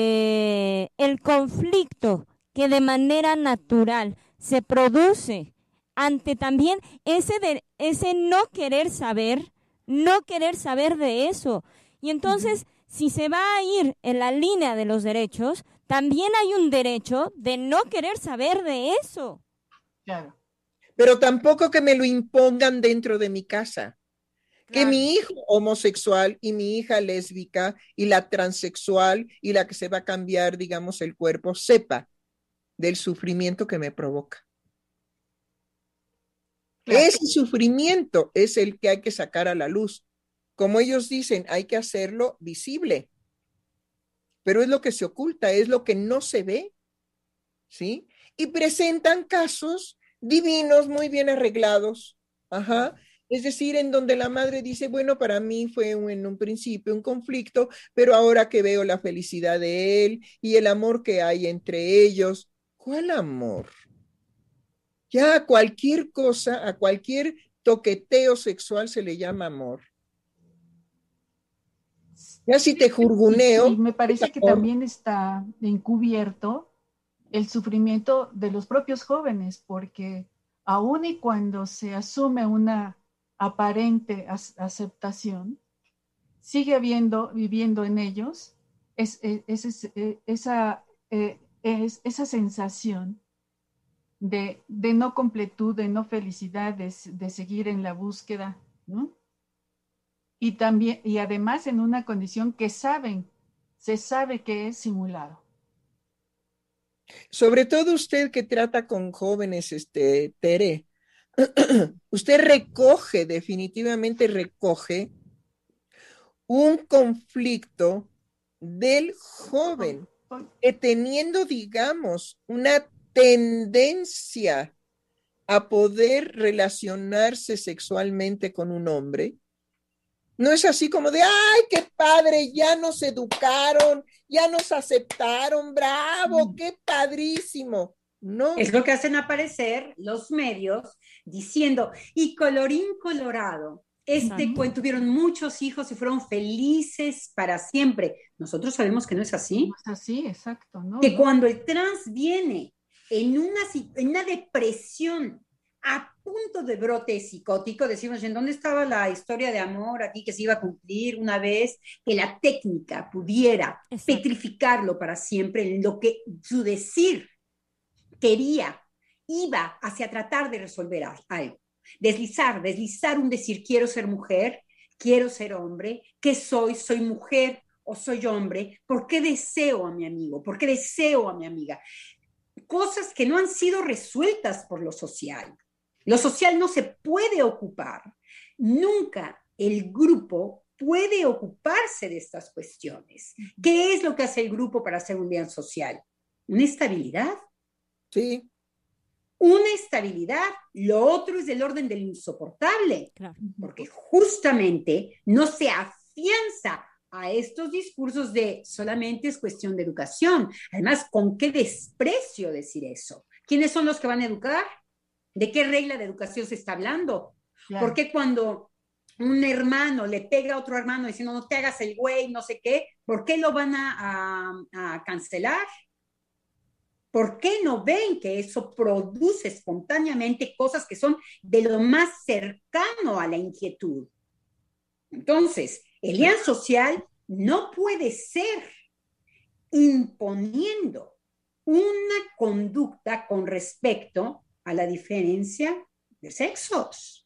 Speaker 4: eh, el conflicto que de manera natural se produce ante también ese, de, ese no querer saber, no querer saber de eso. Y entonces... Uh-huh. Si se va a ir en la línea de los derechos, también hay un derecho de no querer saber de eso.
Speaker 6: Claro.
Speaker 5: Pero tampoco que me lo impongan dentro de mi casa. Claro. Que mi hijo homosexual y mi hija lésbica y la transexual y la que se va a cambiar, digamos, el cuerpo, sepa del sufrimiento que me provoca. Claro. Ese sufrimiento es el que hay que sacar a la luz. Como ellos dicen, hay que hacerlo visible, pero es lo que se oculta, es lo que no se ve, ¿sí? Y presentan casos divinos, muy bien arreglados, ajá, es decir, en donde la madre dice, bueno, para mí fue un, en un principio un conflicto, pero ahora que veo la felicidad de él y el amor que hay entre ellos, ¿cuál amor? Ya a cualquier cosa, a cualquier toqueteo sexual se le llama amor. Ya si te jurguneo.
Speaker 6: Y, y me parece que también está encubierto el sufrimiento de los propios jóvenes, porque aun y cuando se asume una aparente aceptación, sigue habiendo, viviendo en ellos es, es, es, es, esa, es, esa sensación de, de no completud, de no felicidad, de, de seguir en la búsqueda, ¿no? Y también, y además en una condición que saben, se sabe que es simulado.
Speaker 5: Sobre todo usted que trata con jóvenes, este, Tere, usted recoge, definitivamente recoge un conflicto del joven que teniendo, digamos, una tendencia a poder relacionarse sexualmente con un hombre. No es así como de, ay, qué padre, ya nos educaron, ya nos aceptaron, bravo, qué padrísimo. No.
Speaker 3: Es lo que hacen aparecer los medios diciendo, y colorín colorado, Este, cu- tuvieron muchos hijos y fueron felices para siempre. Nosotros sabemos que no es así.
Speaker 6: No es así, exacto, ¿no?
Speaker 3: Que
Speaker 6: ¿no?
Speaker 3: cuando el trans viene en una, si- en una depresión a punto de brote psicótico, decimos, ¿en dónde estaba la historia de amor aquí que se iba a cumplir una vez que la técnica pudiera
Speaker 4: Exacto.
Speaker 3: petrificarlo para siempre en lo que su decir quería, iba hacia tratar de resolver al- algo? Deslizar, deslizar un decir, quiero ser mujer, quiero ser hombre, ¿qué soy? ¿Soy mujer o soy hombre? ¿Por qué deseo a mi amigo? ¿Por qué deseo a mi amiga? Cosas que no han sido resueltas por lo social. Lo social no se puede ocupar. Nunca el grupo puede ocuparse de estas cuestiones. ¿Qué es lo que hace el grupo para hacer un bien social? Una estabilidad.
Speaker 5: Sí,
Speaker 3: Una estabilidad. Lo otro es del orden del insoportable,
Speaker 4: Claro.
Speaker 3: porque justamente no se afianza a estos discursos de solamente es cuestión de educación. Además, ¿con qué desprecio decir eso? ¿Quiénes son los que van a educar? ¿De qué regla de educación se está hablando?
Speaker 6: Claro.
Speaker 3: ¿Por qué cuando un hermano le pega a otro hermano diciendo no te hagas el güey, no sé qué, ¿por qué lo van a, a, a cancelar? ¿Por qué no ven que eso produce espontáneamente cosas que son de lo más cercano a la inquietud? Entonces, el bien social no puede ser imponiendo una conducta con respecto a la diferencia de sexos.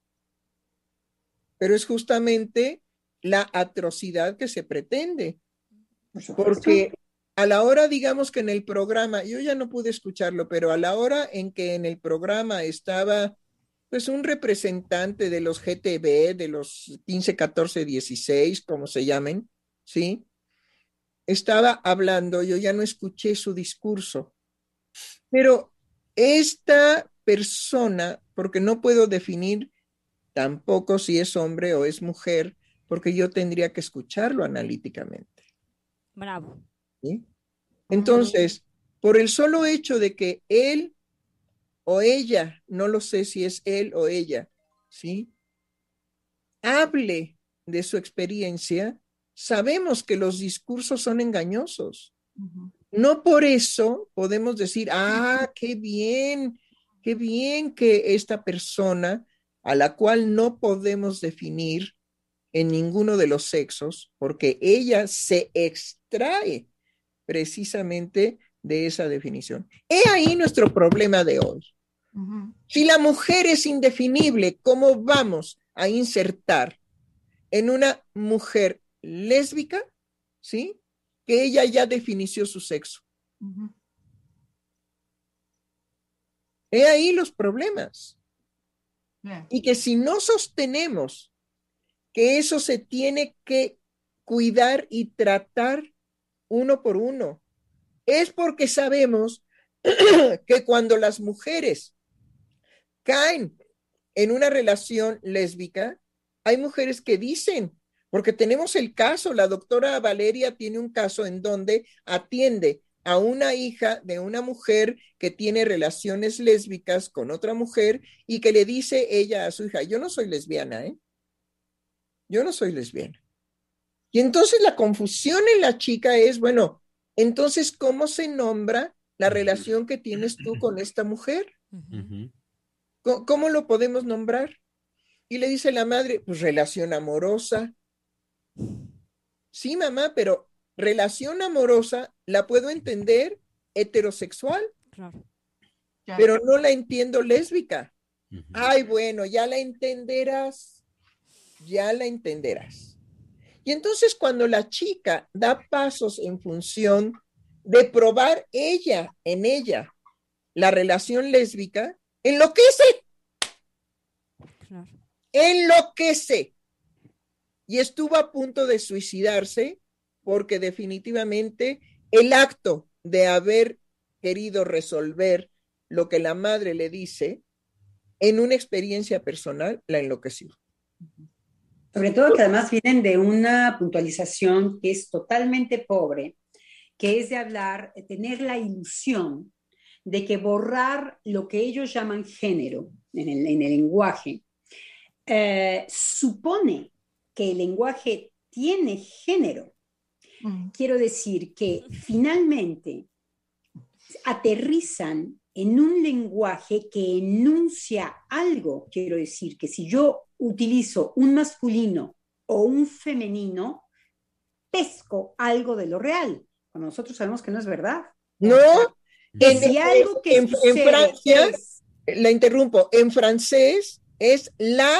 Speaker 5: pero es justamente la atrocidad que se pretende.
Speaker 3: Por supuesto.
Speaker 5: Porque a la hora, digamos que en el programa, yo ya no pude escucharlo, pero a la hora en que en el programa estaba pues un representante de los G T B, de los quince, catorce, dieciséis, como se llamen, ¿sí? Estaba hablando, yo ya no escuché su discurso, pero esta persona, porque no puedo definir tampoco si es hombre o es mujer, porque yo tendría que escucharlo analíticamente,
Speaker 4: Bravo.
Speaker 5: ¿sí? Entonces, por el solo hecho de que él o ella, no lo sé si es él o ella, ¿sí? Hable de su experiencia, sabemos que los discursos son engañosos.
Speaker 6: Ujú.
Speaker 5: No por eso podemos decir, ah, qué bien, qué bien que esta persona, a la cual no podemos definir en ninguno de los sexos, porque ella se extrae precisamente de esa definición. He ahí nuestro problema de hoy.
Speaker 6: Ujú.
Speaker 5: Si la mujer es indefinible, ¿cómo vamos a insertar en una mujer lésbica, ¿sí? Que ella ya definió su sexo?
Speaker 6: Ujú.
Speaker 5: He ahí los problemas.
Speaker 6: Claro.
Speaker 5: Y que si no sostenemos que eso se tiene que cuidar y tratar uno por uno, es porque sabemos que cuando las mujeres caen en una relación lésbica, hay mujeres que dicen, porque tenemos el caso, la doctora Valeria tiene un caso en donde atiende a una hija de una mujer que tiene relaciones lésbicas con otra mujer y que le dice ella a su hija, yo no soy lesbiana, ¿eh? Yo no soy lesbiana. Y entonces la confusión en la chica es, bueno, entonces, ¿cómo se nombra la relación que tienes tú con esta mujer?
Speaker 2: Ujú.
Speaker 5: ¿Cómo, cómo lo podemos nombrar? Y le dice la madre, pues relación amorosa. Sí, mamá, pero relación amorosa la puedo entender heterosexual,
Speaker 4: Claro.
Speaker 6: Ya.
Speaker 5: pero no la entiendo lésbica.
Speaker 2: Ujú.
Speaker 5: Ay, bueno, ya la entenderás, ya la entenderás. Y entonces cuando la chica da pasos en función de probar ella, en ella, la relación lésbica, enloquece,
Speaker 4: Claro.
Speaker 5: enloquece. Y estuvo a punto de suicidarse porque definitivamente el acto de haber querido resolver lo que la madre le dice en una experiencia personal la enloqueció.
Speaker 3: Sobre todo que además vienen de una puntualización que es totalmente pobre, que es de hablar, de tener la ilusión de que borrar lo que ellos llaman género en el, en el lenguaje eh, supone que el lenguaje tiene género. Mm. Quiero decir que finalmente aterrizan en un lenguaje que enuncia algo. Quiero decir que si yo utilizo un masculino o un femenino, pesco algo de lo real, cuando nosotros sabemos que no es verdad.
Speaker 5: No,
Speaker 3: que en, si algo que
Speaker 5: en, en Francia, es... la interrumpo, en francés es la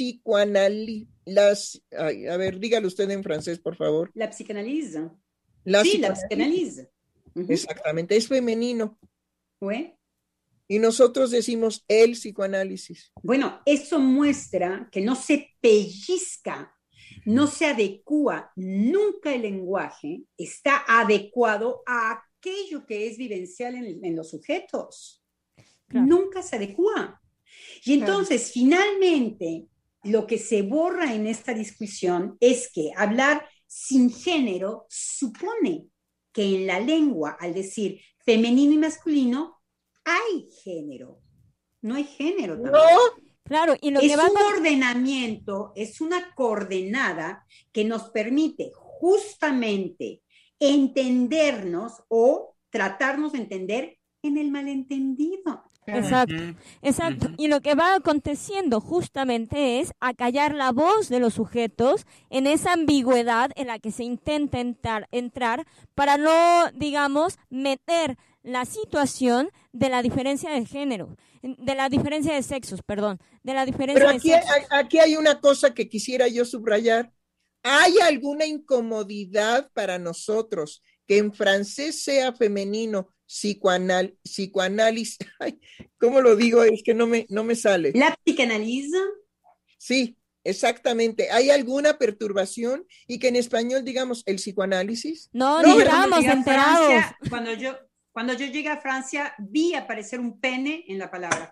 Speaker 5: psicoanálisis. A ver, dígalo usted en francés, por favor.
Speaker 3: La psicoanálisis.
Speaker 5: La
Speaker 3: sí, la psicoanálisis.
Speaker 5: Uh-huh. Exactamente, es femenino.
Speaker 3: ¿Fue?
Speaker 5: Y nosotros decimos el psicoanálisis.
Speaker 3: Bueno, eso muestra que no se pellizca, no se adecua, nunca el lenguaje está adecuado a aquello que es vivencial en, en los sujetos. Claro. Nunca se adecua. Y entonces, claro. finalmente, lo que se borra en esta discusión es que hablar sin género supone que en la lengua, al decir femenino y masculino, hay género. No hay género también.
Speaker 5: No.
Speaker 4: Claro, y lo
Speaker 3: es
Speaker 4: que va
Speaker 3: un
Speaker 4: a...
Speaker 3: ordenamiento, es una coordenada que nos permite justamente entendernos o tratarnos de entender en el malentendido.
Speaker 4: Exacto, exacto. Uh-huh. Y lo que va aconteciendo justamente es acallar la voz de los sujetos en esa ambigüedad en la que se intenta entrar, entrar para no, digamos, meter la situación de la diferencia de género, de la diferencia de sexos, perdón, de la diferencia
Speaker 5: Pero aquí,
Speaker 4: de sexos.
Speaker 5: Aquí hay una cosa que quisiera yo subrayar. ¿Hay alguna incomodidad para nosotros que en francés sea femenino psicoanal, psicoanálisis? Ay, ¿cómo lo digo? Es que no me, no me sale.
Speaker 3: ¿La psicoanálisis?
Speaker 5: Sí, exactamente. ¿Hay alguna perturbación? Y que en español digamos el psicoanálisis.
Speaker 4: No, no, ni estamos enterados.
Speaker 3: Francia, cuando yo, cuando yo llegué a Francia, vi aparecer un pene en la palabra.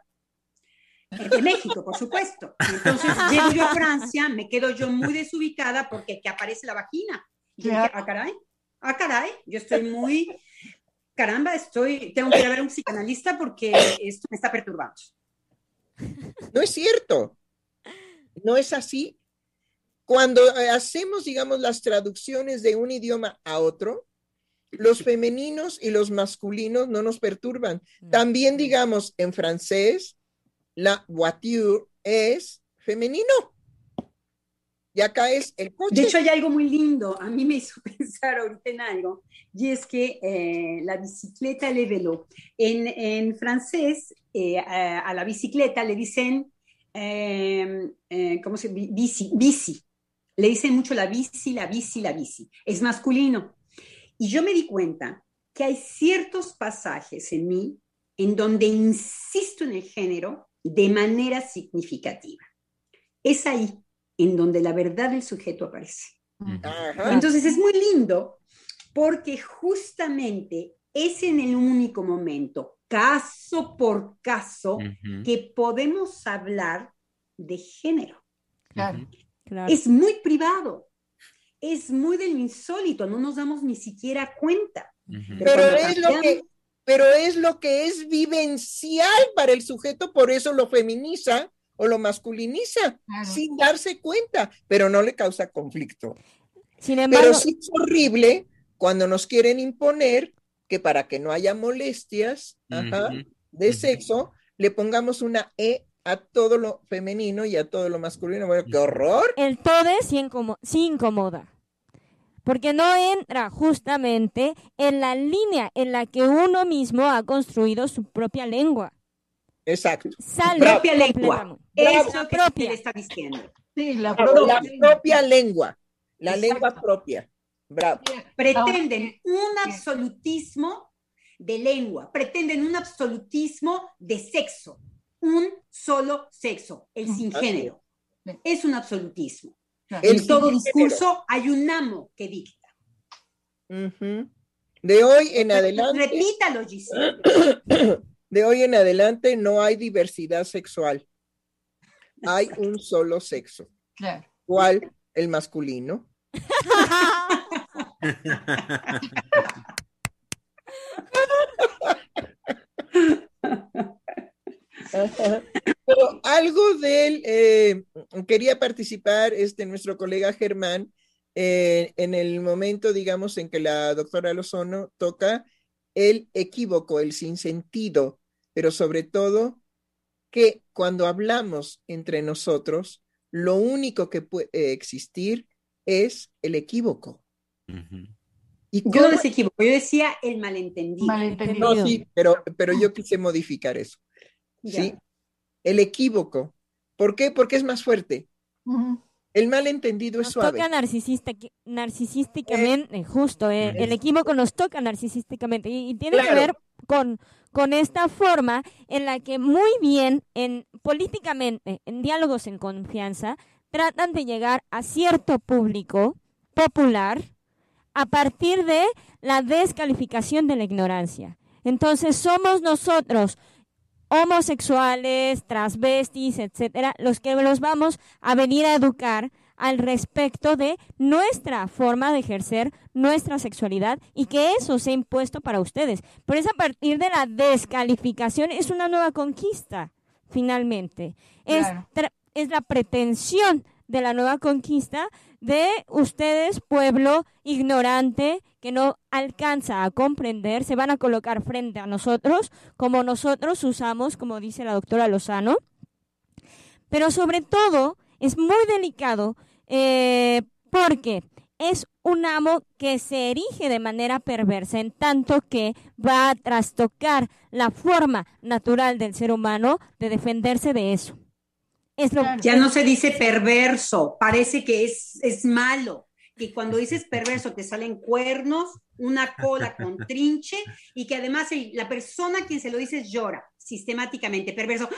Speaker 3: De México, por supuesto. Entonces llego yo a Francia, me quedo yo muy desubicada porque que aparece la vagina. Y yo dije, ah, caray, ah, caray, yo estoy muy, caramba, estoy, tengo que ir a ver a un psicoanalista porque esto me está perturbando.
Speaker 5: No es cierto, no es así. Cuando hacemos, digamos, las traducciones de un idioma a otro, los femeninos y los masculinos no nos perturban. También, digamos, en francés, la voiture es femenino. Y acá es el coche.
Speaker 3: De hecho, hay algo muy lindo. A mí me hizo pensar ahorita en algo. Y es que eh, la bicicleta, le vélo. En, en francés, eh, a, a la bicicleta le dicen, eh, eh, ¿cómo se dice? Bici, bici. Le dicen mucho la bici, la bici, la bici. Es masculino. Y yo me di cuenta que hay ciertos pasajes en mí en donde insisto en el género de manera significativa. Es ahí en donde la verdad del sujeto aparece. Ajá. Entonces es muy lindo porque justamente es en el único momento, caso por caso, uh-huh. que podemos hablar de género.
Speaker 6: Claro.
Speaker 3: Claro. Es muy privado, es muy del insólito, no nos damos ni siquiera cuenta.
Speaker 5: Uh-huh. Pero, Pero es cambiamos, lo que... Pero es lo que es vivencial para el sujeto, por eso lo feminiza o lo masculiniza, claro. sin darse cuenta, pero no le causa conflicto.
Speaker 4: Sin embargo,
Speaker 5: pero sí es horrible cuando nos quieren imponer que para que no haya molestias uh-huh. ajá, de uh-huh. sexo, le pongamos una E a todo lo femenino y a todo lo masculino. Bueno, ¡qué horror!
Speaker 4: El todo sí, incomoda, sí incomoda. Porque no entra justamente en la línea en la que uno mismo ha construido su propia lengua.
Speaker 5: Exacto.
Speaker 3: Sale propia lengua. Eso es lo que propia. está diciendo.
Speaker 5: Sí, la, Bravo, la propia lengua. La Exacto. lengua propia. Bravo.
Speaker 3: Pretenden un absolutismo de lengua. Pretenden un absolutismo de sexo. Un solo sexo, el sin género. Es un absolutismo. En el todo discurso hay un amo que dicta.
Speaker 5: Uh-huh. De hoy en adelante.
Speaker 3: Repítalo, Giselle.
Speaker 5: De hoy en adelante no hay diversidad sexual. Hay un solo sexo.
Speaker 6: Claro.
Speaker 5: ¿Cuál? El masculino. Ajá. Pero algo de él, eh, quería participar este, nuestro colega Germán eh, en el momento, digamos, en que la doctora Lozano toca el equívoco, el sinsentido, pero sobre todo que cuando hablamos entre nosotros, lo único que puede existir es el equívoco.
Speaker 2: Ujú.
Speaker 5: ¿Y
Speaker 3: Yo no
Speaker 5: cómo?
Speaker 3: decía equivoco, yo decía el malentendido.
Speaker 6: Malentendido.
Speaker 5: No, sí, pero, pero yo quise modificar eso. ¿Sí?
Speaker 3: Ya.
Speaker 5: El equívoco. ¿Por qué? Porque es más fuerte.
Speaker 6: Ujú.
Speaker 5: El malentendido es
Speaker 4: Nos
Speaker 5: suave.
Speaker 4: toca narcisista, narcisísticamente, justo, eh, el equívoco nos toca narcisísticamente y, y tiene
Speaker 5: Claro.
Speaker 4: que ver con, con esta forma en la que muy bien, en políticamente, en diálogos en confianza, tratan de llegar a cierto público popular a partir de la descalificación de la ignorancia. Entonces somos nosotros, homosexuales, transvestis, etcétera, los que los vamos a venir a educar al respecto de nuestra forma de ejercer nuestra sexualidad y que eso se ha impuesto para ustedes. Por eso a partir de la descalificación es una nueva conquista, finalmente.
Speaker 6: Claro.
Speaker 4: Es, es la pretensión de la nueva conquista de ustedes, pueblo ignorante que no alcanza a comprender, se van a colocar frente a nosotros como nosotros usamos, como dice la doctora Lozano, pero sobre todo es muy delicado eh, porque es un amo que se erige de manera perversa en tanto que va a trastocar la forma natural del ser humano de defenderse de eso. Es lo,
Speaker 6: Claro.
Speaker 3: Ya
Speaker 4: es,
Speaker 3: no se dice perverso, parece que es, es malo. Que cuando dices perverso te salen cuernos, una cola con trinche y que además el, la persona a quien se lo dices llora sistemáticamente. Perverso.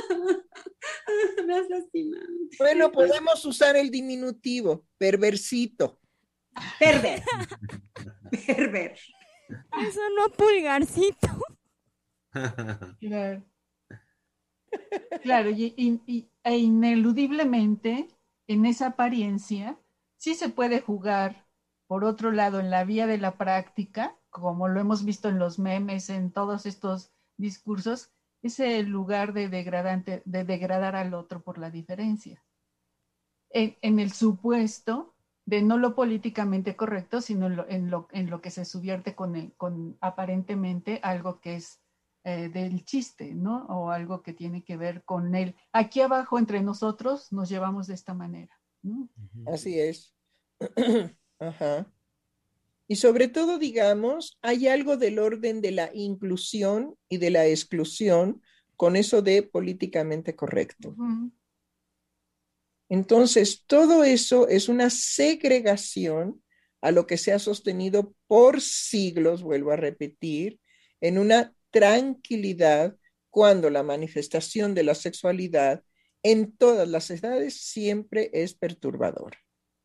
Speaker 3: Me has lastimado.
Speaker 5: Bueno, podemos usar el diminutivo, perversito.
Speaker 3: Perver. Perver.
Speaker 4: eso no pulgarcito.
Speaker 6: Claro. Claro, y, y- y- e ineludiblemente en esa apariencia sí se puede jugar, por otro lado, en la vía de la práctica, como lo hemos visto en los memes, en todos estos discursos, ese lugar de, degradante, de degradar al otro por la diferencia. En, en el supuesto de no lo políticamente correcto, sino en lo, en lo, en lo que se subvierte con, el- con aparentemente algo que es eh, del chiste, ¿no? O algo que tiene que ver con él. Aquí abajo entre nosotros nos llevamos de esta manera, ¿no?
Speaker 5: Así es. Ajá. Y sobre todo, digamos, hay algo del orden de la inclusión y de la exclusión con eso de políticamente correcto.
Speaker 6: Ujú.
Speaker 5: Entonces, todo eso es una segregación a lo que se ha sostenido por siglos, vuelvo a repetir, en una tranquilidad cuando la manifestación de la sexualidad en todas las edades siempre es perturbadora.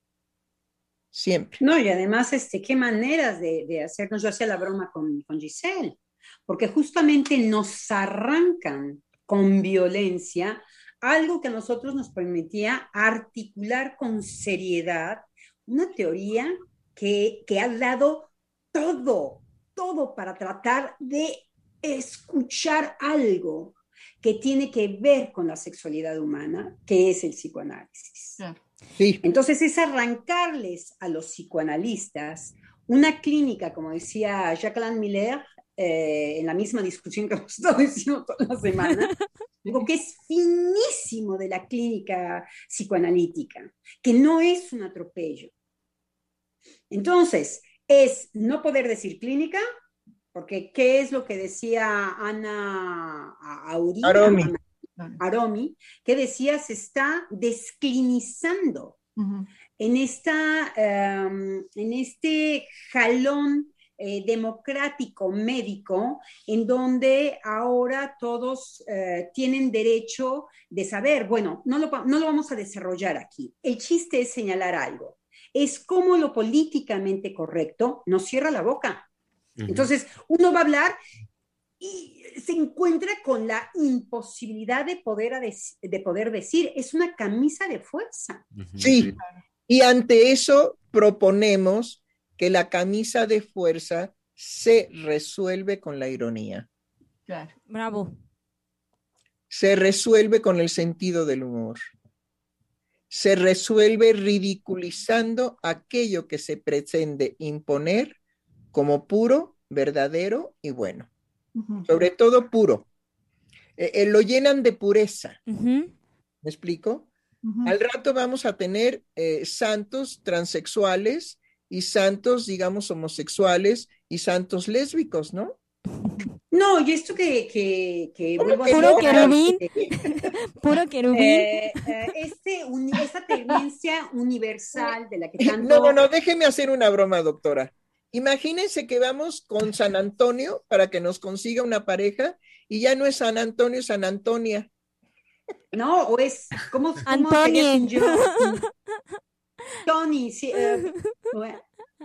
Speaker 5: Siempre.
Speaker 3: No, y además, este, qué maneras de, de hacernos. Yo hacía la broma con, con Giselle, porque justamente nos arrancan con violencia algo que a nosotros nos permitía articular con seriedad una teoría que, que ha dado todo, todo para tratar de escuchar algo que tiene que ver con la sexualidad humana, que es el psicoanálisis.
Speaker 6: Claro.
Speaker 5: Sí.
Speaker 3: Entonces es arrancarles a los psicoanalistas una clínica, como decía Jacqueline Miller, eh, en la misma discusión que hemos estado diciendo toda la semana, algo que es finísimo de la clínica psicoanalítica, que no es un atropello. Entonces, es no poder decir clínica, porque ¿qué es lo que decía Ana Auri,
Speaker 5: Aromi.
Speaker 3: Ana Aromi, que decía se está desclinizando
Speaker 6: Uh-huh.
Speaker 3: en, esta, um, en este jalón eh, democrático médico en donde ahora todos eh, tienen derecho de saber. Bueno, no lo, no lo vamos a desarrollar aquí. El chiste es señalar algo. Es como lo políticamente correcto nos cierra la boca. Uh-huh. Entonces, uno va a hablar y se encuentra con la imposibilidad de poder, de poder decir. Es una camisa de fuerza.
Speaker 5: Sí, y ante eso proponemos que la camisa de fuerza se resuelve con la ironía.
Speaker 6: Claro.
Speaker 4: Bravo.
Speaker 5: se resuelve con el sentido del humor. Se resuelve ridiculizando aquello que se pretende imponer como puro, verdadero y bueno. Uh-huh. Sobre todo puro. Eh, eh, lo llenan de pureza. Uh-huh. ¿Me explico? Uh-huh. Al rato vamos a tener eh, santos transexuales y santos, digamos, homosexuales y santos lésbicos, ¿no?
Speaker 3: No, y esto que, que, que
Speaker 4: vuelvo a decir. Puro querubín. Puro querubín.
Speaker 3: Eh, eh, este, un, esta tendencia universal de la que tanto...
Speaker 5: No, no, no, déjeme hacer una broma, doctora. Imagínense que vamos con San Antonio para que nos consiga una pareja y ya no es San Antonio, es San Antonia.
Speaker 3: No, o es... ¿Cómo, cómo
Speaker 4: Antonio.
Speaker 3: Yo? Tony, sí. Uh, bueno.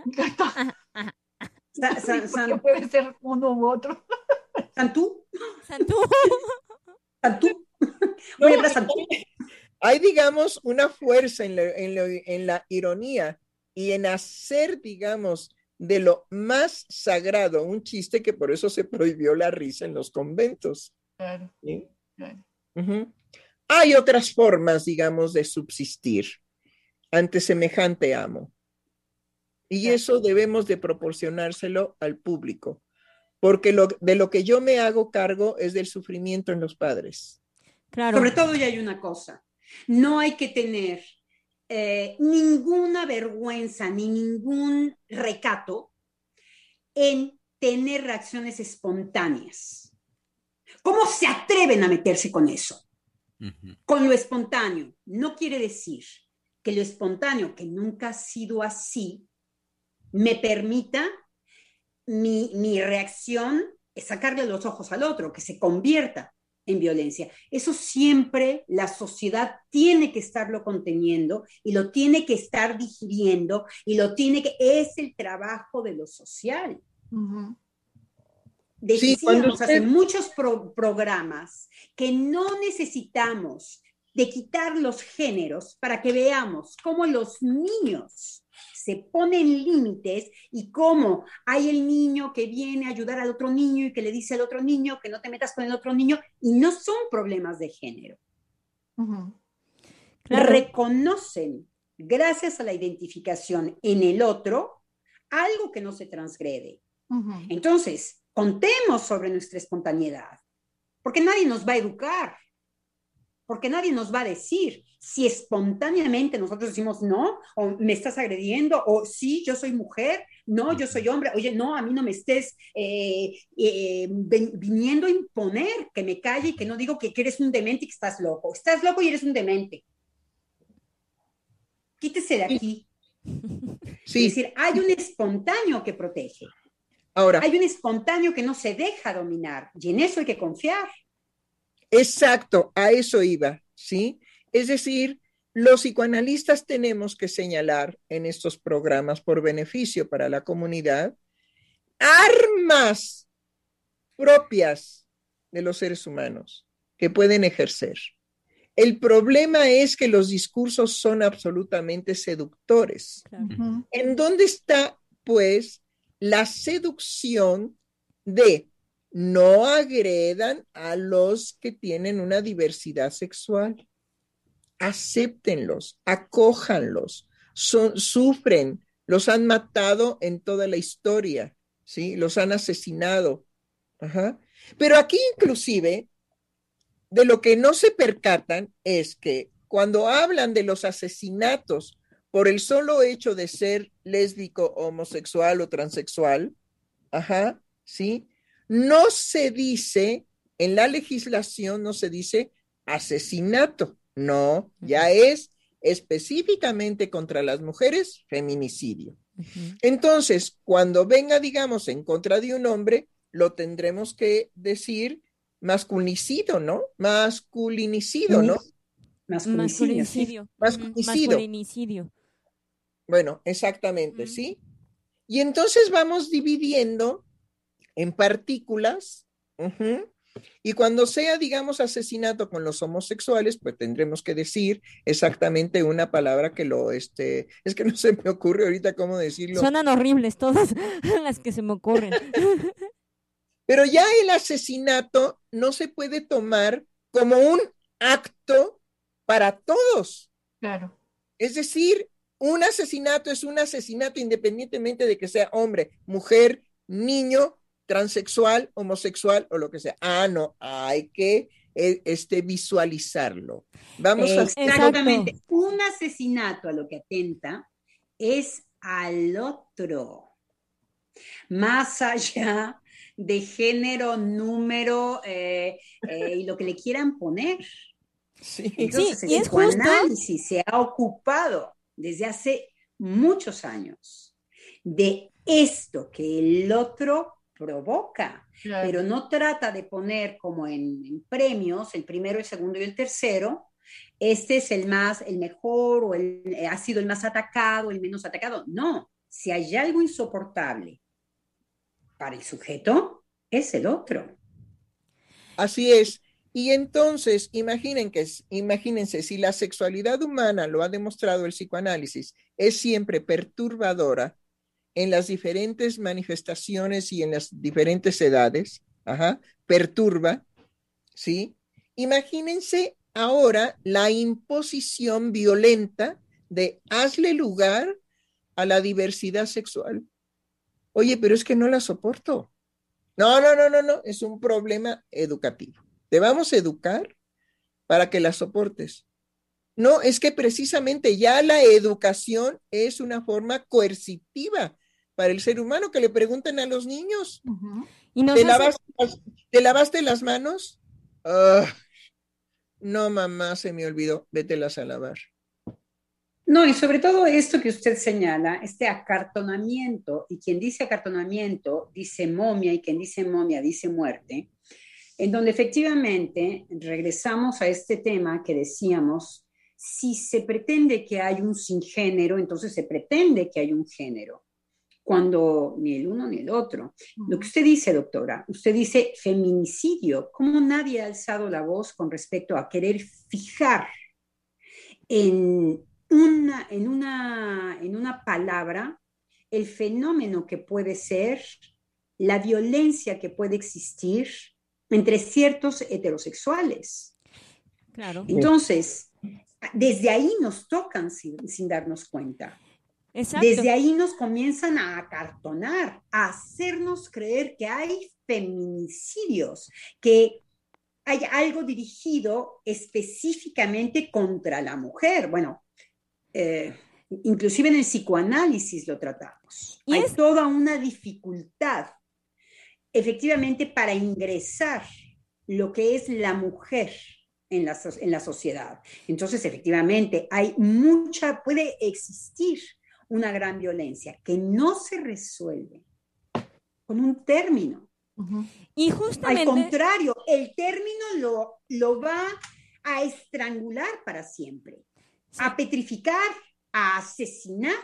Speaker 6: Sa, sa, san, puede ser uno u otro.
Speaker 3: ¿Santú?
Speaker 4: ¿Santú?
Speaker 3: ¿Santú? Voy a hablar Santú.
Speaker 5: Hay, digamos, una fuerza en la, en, la, en la ironía y en hacer, digamos, de lo más sagrado un chiste, que por eso se prohibió la risa en los conventos.
Speaker 6: Claro.
Speaker 5: ¿Sí?
Speaker 6: Claro.
Speaker 5: Uh-huh. Hay otras formas, digamos, de subsistir ante semejante amo. Y eso debemos de proporcionárselo al público, porque lo, de lo que yo me hago cargo es del sufrimiento en los padres.
Speaker 3: Claro. Sobre todo ya hay una cosa, no hay que tener eh, ninguna vergüenza ni ningún recato en tener reacciones espontáneas. ¿Cómo se atreven a meterse con eso? Uh-huh. Con lo espontáneo. No quiere decir que lo espontáneo, que nunca ha sido así, me permita mi, mi reacción es sacarle los ojos al otro, que se convierta en violencia. Eso siempre la sociedad tiene que estarlo conteniendo y lo tiene que estar digiriendo y lo tiene que... Es el trabajo de lo social. Uh-huh. Decíamos sí, hace muchos pro, programas que no necesitamos de quitar los géneros para que veamos cómo los niños se ponen límites y cómo hay el niño que viene a ayudar al otro niño y que le dice al otro niño que no te metas con el otro niño, y no son problemas de género. Uh-huh. Claro. Reconocen, gracias a la identificación en el otro, algo que no se transgrede. Uh-huh. Entonces, contemos sobre nuestra espontaneidad, porque nadie nos va a educar. Porque nadie nos va a decir si espontáneamente nosotros decimos no, o me estás agrediendo, o sí, yo soy mujer, no, yo soy hombre, oye, no, a mí no me estés eh, eh, viniendo a imponer que me calle y que no digo que, que eres un demente y que estás loco. Estás loco y eres un demente. Quítese de aquí. Sí. Es decir, hay un espontáneo que protege.
Speaker 5: Ahora,
Speaker 3: hay un espontáneo que no se deja dominar, y en eso hay que confiar.
Speaker 5: Exacto, a eso iba, ¿sí? Es decir, los psicoanalistas tenemos que señalar en estos programas, por beneficio para la comunidad, armas propias de los seres humanos que pueden ejercer. El problema es que los discursos son absolutamente seductores. Uh-huh. ¿En dónde está, pues, la seducción de no agredan a los que tienen una diversidad sexual? Acéptenlos, acójanlos, son, sufren, los han matado en toda la historia, ¿sí? Los han asesinado. Ajá. Pero aquí inclusive, de lo que no se percatan es que cuando hablan de los asesinatos por el solo hecho de ser lésbico, homosexual o transexual, ajá, ¿sí? No se dice, en la legislación no se dice asesinato, no, ya es específicamente contra las mujeres, feminicidio. Uh-huh. Entonces, cuando venga, digamos, en contra de un hombre, lo tendremos que decir masculicidio, ¿no? Masculinicidio, ¿no?
Speaker 4: Masculinicidio.
Speaker 5: Masculinicidio.
Speaker 4: Masculinicidio.
Speaker 5: Bueno, exactamente, uh-huh. ¿Sí? Y entonces vamos dividiendo en partículas, uh-huh. Y cuando sea, digamos, asesinato con los homosexuales, pues tendremos que decir exactamente una palabra que lo, este, es que no se me ocurre ahorita cómo decirlo.
Speaker 4: Suenan horribles todas las que se me ocurren.
Speaker 5: Pero ya el asesinato no se puede tomar como un acto para todos.
Speaker 6: Claro.
Speaker 5: Es decir, un asesinato es un asesinato independientemente de que sea hombre, mujer, niño, transexual, homosexual o lo que sea. Ah, no, hay que eh, este, visualizarlo. Vamos a...
Speaker 3: Exactamente. Exacto. Un asesinato a lo que atenta es al otro. Más allá de género, número eh, eh, y lo que le quieran poner.
Speaker 5: Sí.
Speaker 3: Entonces,
Speaker 4: sí,
Speaker 3: el
Speaker 4: y es
Speaker 3: psicoanálisis
Speaker 4: justo...
Speaker 3: se ha ocupado desde hace muchos años de esto que el otro provoca, claro. Pero no trata de poner como en, en premios el primero, el segundo y el tercero. Este es el más, el mejor o el, ha sido el más atacado, el menos atacado. No, si hay algo insoportable para el sujeto, es el otro.
Speaker 5: Así es. Y entonces, imaginen que, imagínense, si la sexualidad humana, lo ha demostrado el psicoanálisis, es siempre perturbadora en las diferentes manifestaciones y en las diferentes edades, ajá, perturba, ¿sí? Imagínense ahora la imposición violenta de hazle lugar a la diversidad sexual. Oye, pero es que no la soporto. No, no, no, no, no, es un problema educativo. Te vamos a educar para que la soportes. No, es que precisamente ya la educación es una forma coercitiva para el ser humano, que le pregunten a los niños. Uh-huh. ¿Y ¿Te, lavaste, hace... ¿Te lavaste las manos? Uh, no, mamá, se me olvidó, vételas a lavar.
Speaker 3: No, y sobre todo esto que usted señala, este acartonamiento, y quien dice acartonamiento dice momia, y quien dice momia dice muerte, en donde efectivamente regresamos a este tema que decíamos, si se pretende que hay un singénero, entonces se pretende que hay un género, cuando ni el uno ni el otro. Uh-huh. Lo que usted dice, doctora, usted dice feminicidio, ¿cómo nadie ha alzado la voz con respecto a querer fijar en una, en una, en una palabra el fenómeno que puede ser, la violencia que puede existir entre ciertos heterosexuales?
Speaker 4: Claro.
Speaker 3: Entonces, desde ahí nos tocan sin, sin darnos cuenta.
Speaker 4: Exacto.
Speaker 3: Desde ahí nos comienzan a acartonar, a hacernos creer que hay feminicidios, que hay algo dirigido específicamente contra la mujer. Bueno, eh, inclusive en el psicoanálisis lo tratamos. Hay es... toda una dificultad, efectivamente, para ingresar lo que es la mujer en la, en la sociedad. Entonces, efectivamente, hay mucha, puede existir una gran violencia que no se resuelve con un término.
Speaker 4: Uh-huh. Y justamente...
Speaker 3: Al contrario, el término lo, lo va a estrangular para siempre, sí. A petrificar, a asesinar.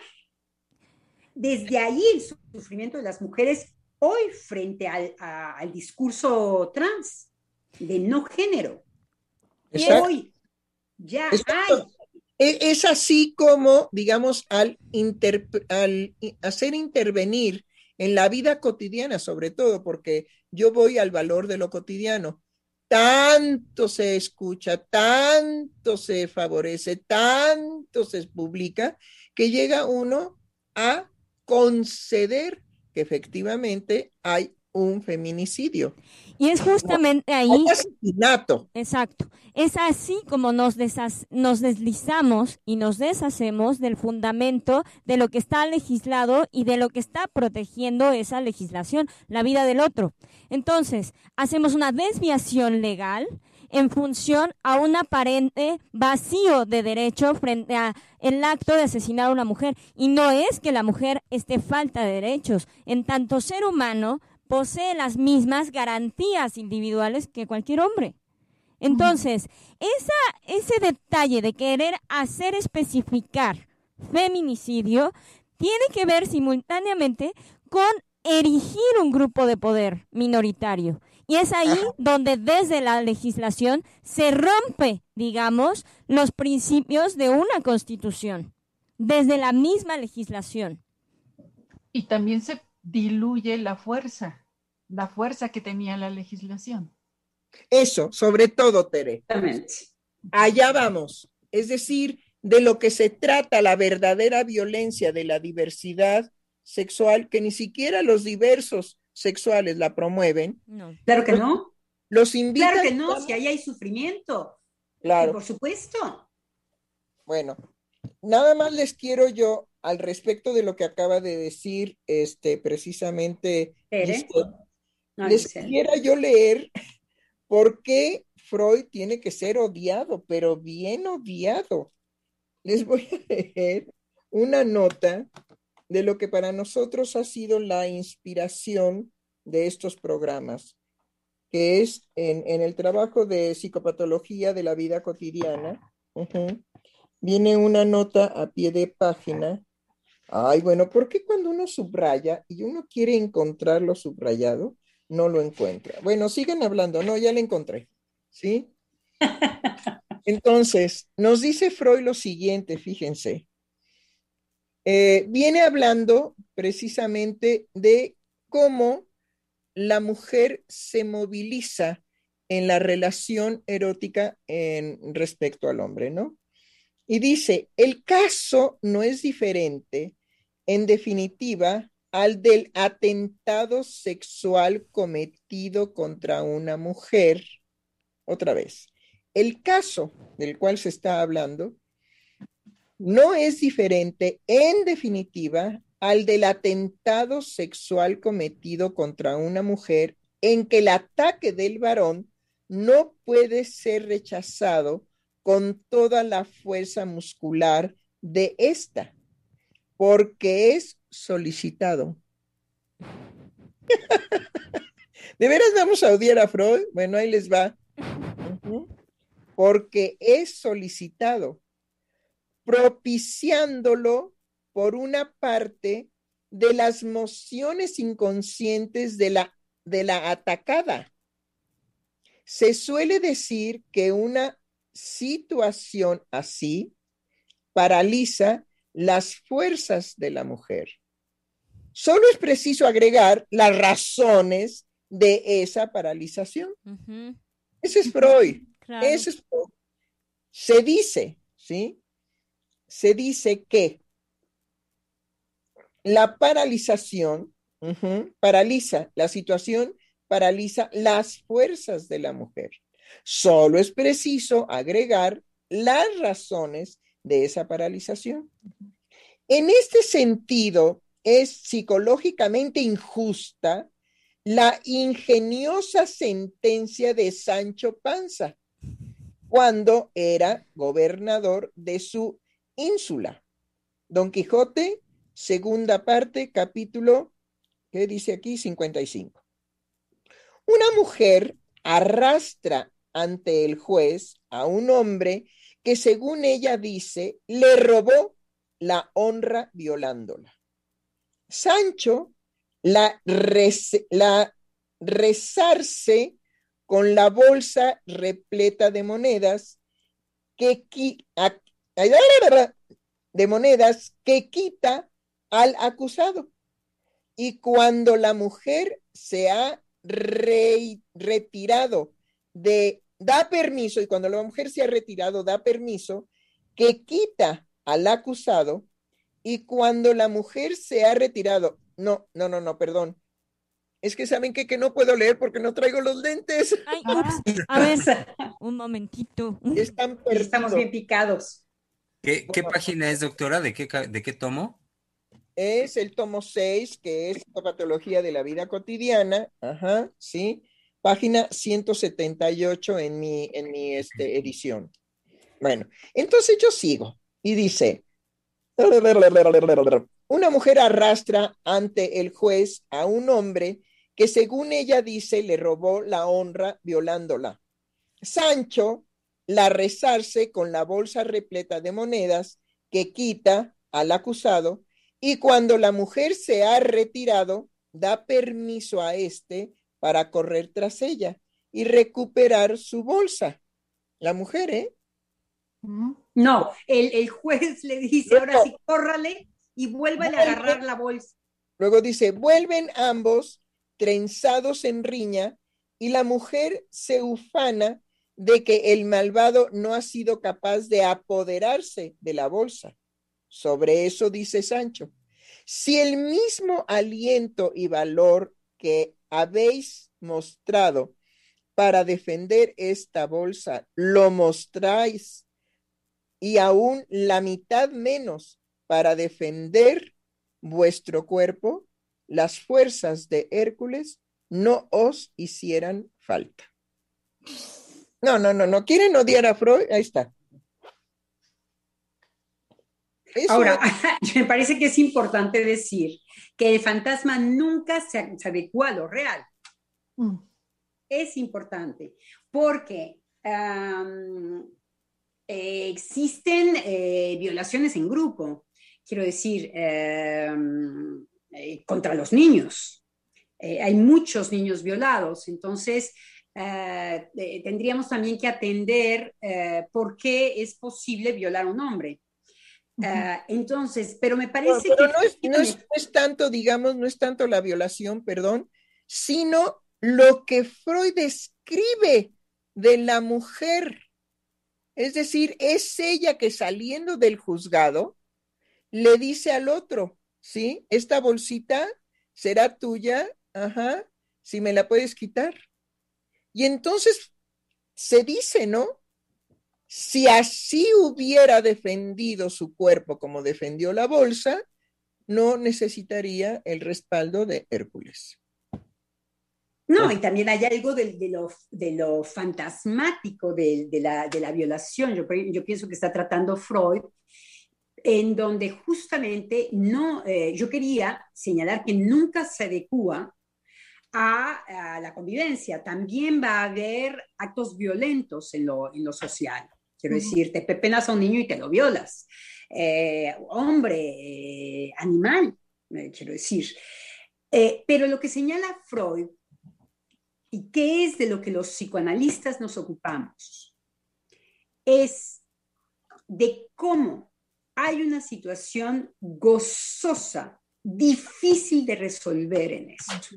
Speaker 3: Desde ahí el sufrimiento de las mujeres hoy frente al, a, al discurso trans de no género.
Speaker 5: Exacto.
Speaker 3: Hoy ya
Speaker 5: Exacto.
Speaker 3: hay.
Speaker 5: Es así como, digamos, al, inter, al hacer intervenir en la vida cotidiana, sobre todo, porque yo voy al valor de lo cotidiano. Tanto se escucha, tanto se favorece, tanto se publica, que llega uno a conceder que efectivamente hay un feminicidio.
Speaker 4: Y es justamente ahí...
Speaker 5: Hay asesinato.
Speaker 4: Exacto. Es así como nos, desaz, nos deslizamos y nos deshacemos del fundamento de lo que está legislado y de lo que está protegiendo esa legislación, la vida del otro. Entonces, hacemos una desviación legal en función a un aparente vacío de derecho frente a el acto de asesinar a una mujer. Y no es que la mujer esté falta de derechos. En tanto ser humano, posee las mismas garantías individuales que cualquier hombre. Entonces, esa, ese detalle de querer hacer especificar feminicidio tiene que ver simultáneamente con erigir un grupo de poder minoritario. Y es ahí donde desde la legislación se rompe, digamos, los principios de una constitución, desde la misma legislación.
Speaker 6: Y también se diluye la fuerza, la fuerza que tenía la legislación.
Speaker 5: Eso, sobre todo, Tere.
Speaker 3: Exactamente.
Speaker 5: Allá vamos. Es decir, de lo que se trata la verdadera violencia de la diversidad sexual, que ni siquiera los diversos sexuales la promueven.
Speaker 4: No.
Speaker 3: Claro que no.
Speaker 5: Los invitan.
Speaker 3: Claro que no, si ahí hay sufrimiento.
Speaker 5: Claro.
Speaker 3: Por supuesto.
Speaker 5: Bueno, nada más les quiero yo, al respecto de lo que acaba de decir, este, precisamente,
Speaker 3: Tere.
Speaker 5: Giselle,
Speaker 3: No,
Speaker 5: les
Speaker 3: Giselle.
Speaker 5: quisiera yo leer por qué Freud tiene que ser odiado, pero bien odiado. Les voy a leer una nota de lo que para nosotros ha sido la inspiración de estos programas, que es en, en el trabajo de psicopatología de la vida cotidiana. Uh-huh. Viene una nota a pie de página. Ay, bueno, ¿por qué cuando uno subraya y uno quiere encontrar lo subrayado, no lo encuentra? Bueno, sigan hablando. No, ya lo encontré. ¿Sí? Entonces, nos dice Freud lo siguiente, fíjense. Eh, viene hablando precisamente de cómo la mujer se moviliza en la relación erótica en respecto al hombre, ¿no? Y dice, el caso no es diferente, en definitiva, al del atentado sexual cometido contra una mujer. Otra vez, el caso del cual se está hablando no es diferente, en definitiva, al del atentado sexual cometido contra una mujer, en que el ataque del varón no puede ser rechazado con toda la fuerza muscular de esta, porque es solicitado. ¿De veras vamos a odiar a Freud? Bueno, ahí les va. Uh-huh. Porque es solicitado, propiciándolo por una parte de las mociones inconscientes de la, de la atacada. Se suele decir que una situación así paraliza las fuerzas de la mujer. Solo es preciso agregar las razones de esa paralización. Uh-huh. Ese es Freud. Claro. Ese es Freud. Se dice, ¿sí? Se dice que la paralización uh-huh, paraliza, la situación paraliza las fuerzas de la mujer. Solo es preciso agregar las razones de esa paralización. En este sentido, es psicológicamente injusta la ingeniosa sentencia de Sancho Panza cuando era gobernador de su ínsula. Don Quijote, segunda parte, capítulo, ¿qué dice aquí? cincuenta y cinco. Una mujer arrastra ante el juez a un hombre que, según ella dice, le robó la honra violándola. Sancho la, res, la resarce con la bolsa repleta de monedas que, de monedas que quita al acusado. Y cuando la mujer se ha re, retirado de, da permiso, y cuando la mujer se ha retirado, da permiso, que quita al acusado, y cuando la mujer se ha retirado, no, no, no, no, perdón. Es que saben que, que no puedo leer porque no traigo los lentes.
Speaker 4: Ay, ups. A ver, un momentito.
Speaker 5: Están perdidos.
Speaker 3: Estamos bien picados.
Speaker 2: ¿Qué, qué página es, doctora? ¿De qué, de qué tomo?
Speaker 5: Es el tomo seis, que es Psicopatología de la vida cotidiana. Ajá, sí. Página ciento setenta y ocho en mi, en mi este, edición. Bueno, entonces yo sigo. Y dice... Una mujer arrastra ante el juez a un hombre que, según ella dice, le robó la honra violándola. Sancho la resarce con la bolsa repleta de monedas que quita al acusado, y cuando la mujer se ha retirado, da permiso a éste para correr tras ella y recuperar su bolsa. La mujer, ¿eh?
Speaker 3: No, el, el juez le dice, ahora sí, córrale y vuélvale a agarrar la bolsa.
Speaker 5: Luego dice, vuelven ambos trenzados en riña y la mujer se ufana de que el malvado no ha sido capaz de apoderarse de la bolsa. Sobre eso dice Sancho: si el mismo aliento y valor que habéis mostrado para defender esta bolsa lo mostráis, y aún la mitad menos para defender vuestro cuerpo, las fuerzas de Hércules no os hicieran falta. No, no, no, no. ¿Quieren odiar a Freud? Ahí está.
Speaker 3: Eso Ahora, es... me parece que es importante decir que el fantasma nunca se, se adecua a lo real. Mm. Es importante porque um, eh, existen eh, violaciones en grupo, quiero decir, eh, eh, contra los niños. Eh, hay muchos niños violados, entonces eh, eh, tendríamos también que atender eh, por qué es posible violar a un hombre. Uh, entonces, pero me parece
Speaker 5: no, pero
Speaker 3: que...
Speaker 5: No es, no, es, no es tanto, digamos, no es tanto la violación, perdón, sino lo que Freud describe de la mujer. Es decir, es ella que saliendo del juzgado le dice al otro, ¿sí? Esta bolsita será tuya, ajá, si me la puedes quitar. Y entonces se dice, ¿no? Si así hubiera defendido su cuerpo como defendió la bolsa, no necesitaría el respaldo de Hércules.
Speaker 3: No, y también hay algo de, de, lo, de lo fantasmático de, de, la, de la violación. Yo, yo pienso que está tratando Freud, en donde justamente no, eh, yo quería señalar que nunca se adecua a, a la convivencia. También va a haber actos violentos en lo, en lo social. Quiero decir, te pepenas a un niño y te lo violas. Eh, hombre, eh, animal, eh, quiero decir. Eh, pero lo que señala Freud, y que es de lo que los psicoanalistas nos ocupamos, es de cómo hay una situación gozosa, difícil de resolver en esto,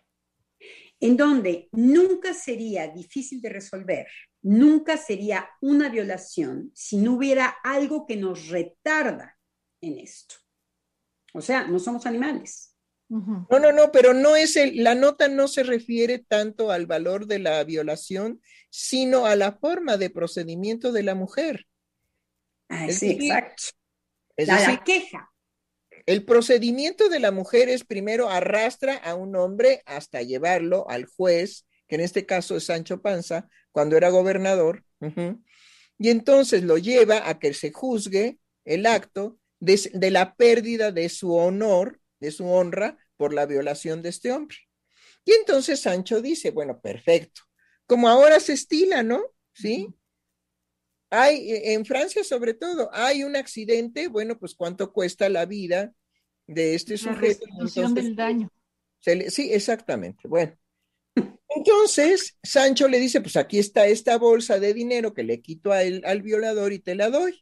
Speaker 3: en donde nunca sería difícil de resolver, nunca sería una violación si no hubiera algo que nos retarda en esto. O sea, no somos animales.
Speaker 5: Uh-huh. No, no, no, pero no es el, la nota no se refiere tanto al valor de la violación, sino a la forma de procedimiento de la mujer.
Speaker 3: Ah, es sí, decir, exacto.
Speaker 5: Es
Speaker 3: la,
Speaker 5: decir,
Speaker 3: la queja.
Speaker 5: El procedimiento de la mujer es primero arrastra a un hombre hasta llevarlo al juez, que en este caso es Sancho Panza, cuando era gobernador, uh-huh, y entonces lo lleva a que se juzgue el acto de, de la pérdida de su honor, de su honra, por la violación de este hombre. Y entonces Sancho dice, bueno, perfecto, como ahora se estila, ¿no? ¿Sí? Hay, en Francia sobre todo, hay un accidente, bueno, pues ¿cuánto cuesta la vida de este sujeto?
Speaker 6: La restitución entonces, del daño.
Speaker 5: Se le, sí, exactamente. Bueno, entonces Sancho le dice, pues aquí está esta bolsa de dinero que le quito a él, al violador y te la doy.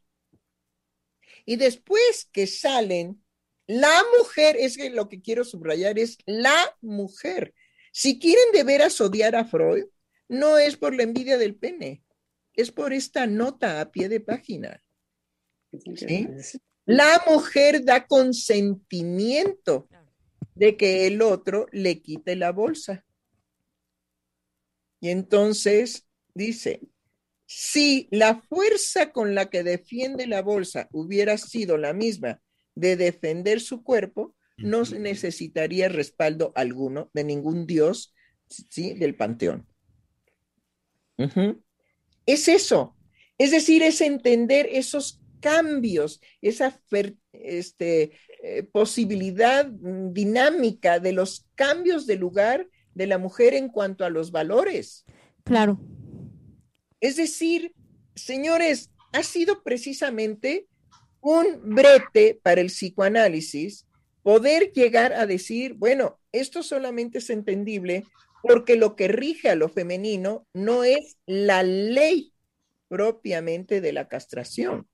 Speaker 5: Y después que salen, la mujer, es que lo que quiero subrayar es la mujer. Si quieren de veras odiar a Freud, no es por la envidia del pene, es por esta nota a pie de página. ¿Sí? La mujer da consentimiento de que el otro le quite la bolsa. Y entonces dice, si la fuerza con la que defiende la bolsa hubiera sido la misma de defender su cuerpo, no necesitaría respaldo alguno de ningún dios, ¿sí?, del panteón. Uh-huh. Es eso, es decir, es entender esos cambios, esa fer, este, eh, posibilidad dinámica de los cambios de lugar de la mujer en cuanto a los valores.
Speaker 4: Claro.
Speaker 5: Es decir, señores, ha sido precisamente un brete para el psicoanálisis poder llegar a decir, bueno, esto solamente es entendible porque lo que rige a lo femenino no es la ley propiamente de la castración,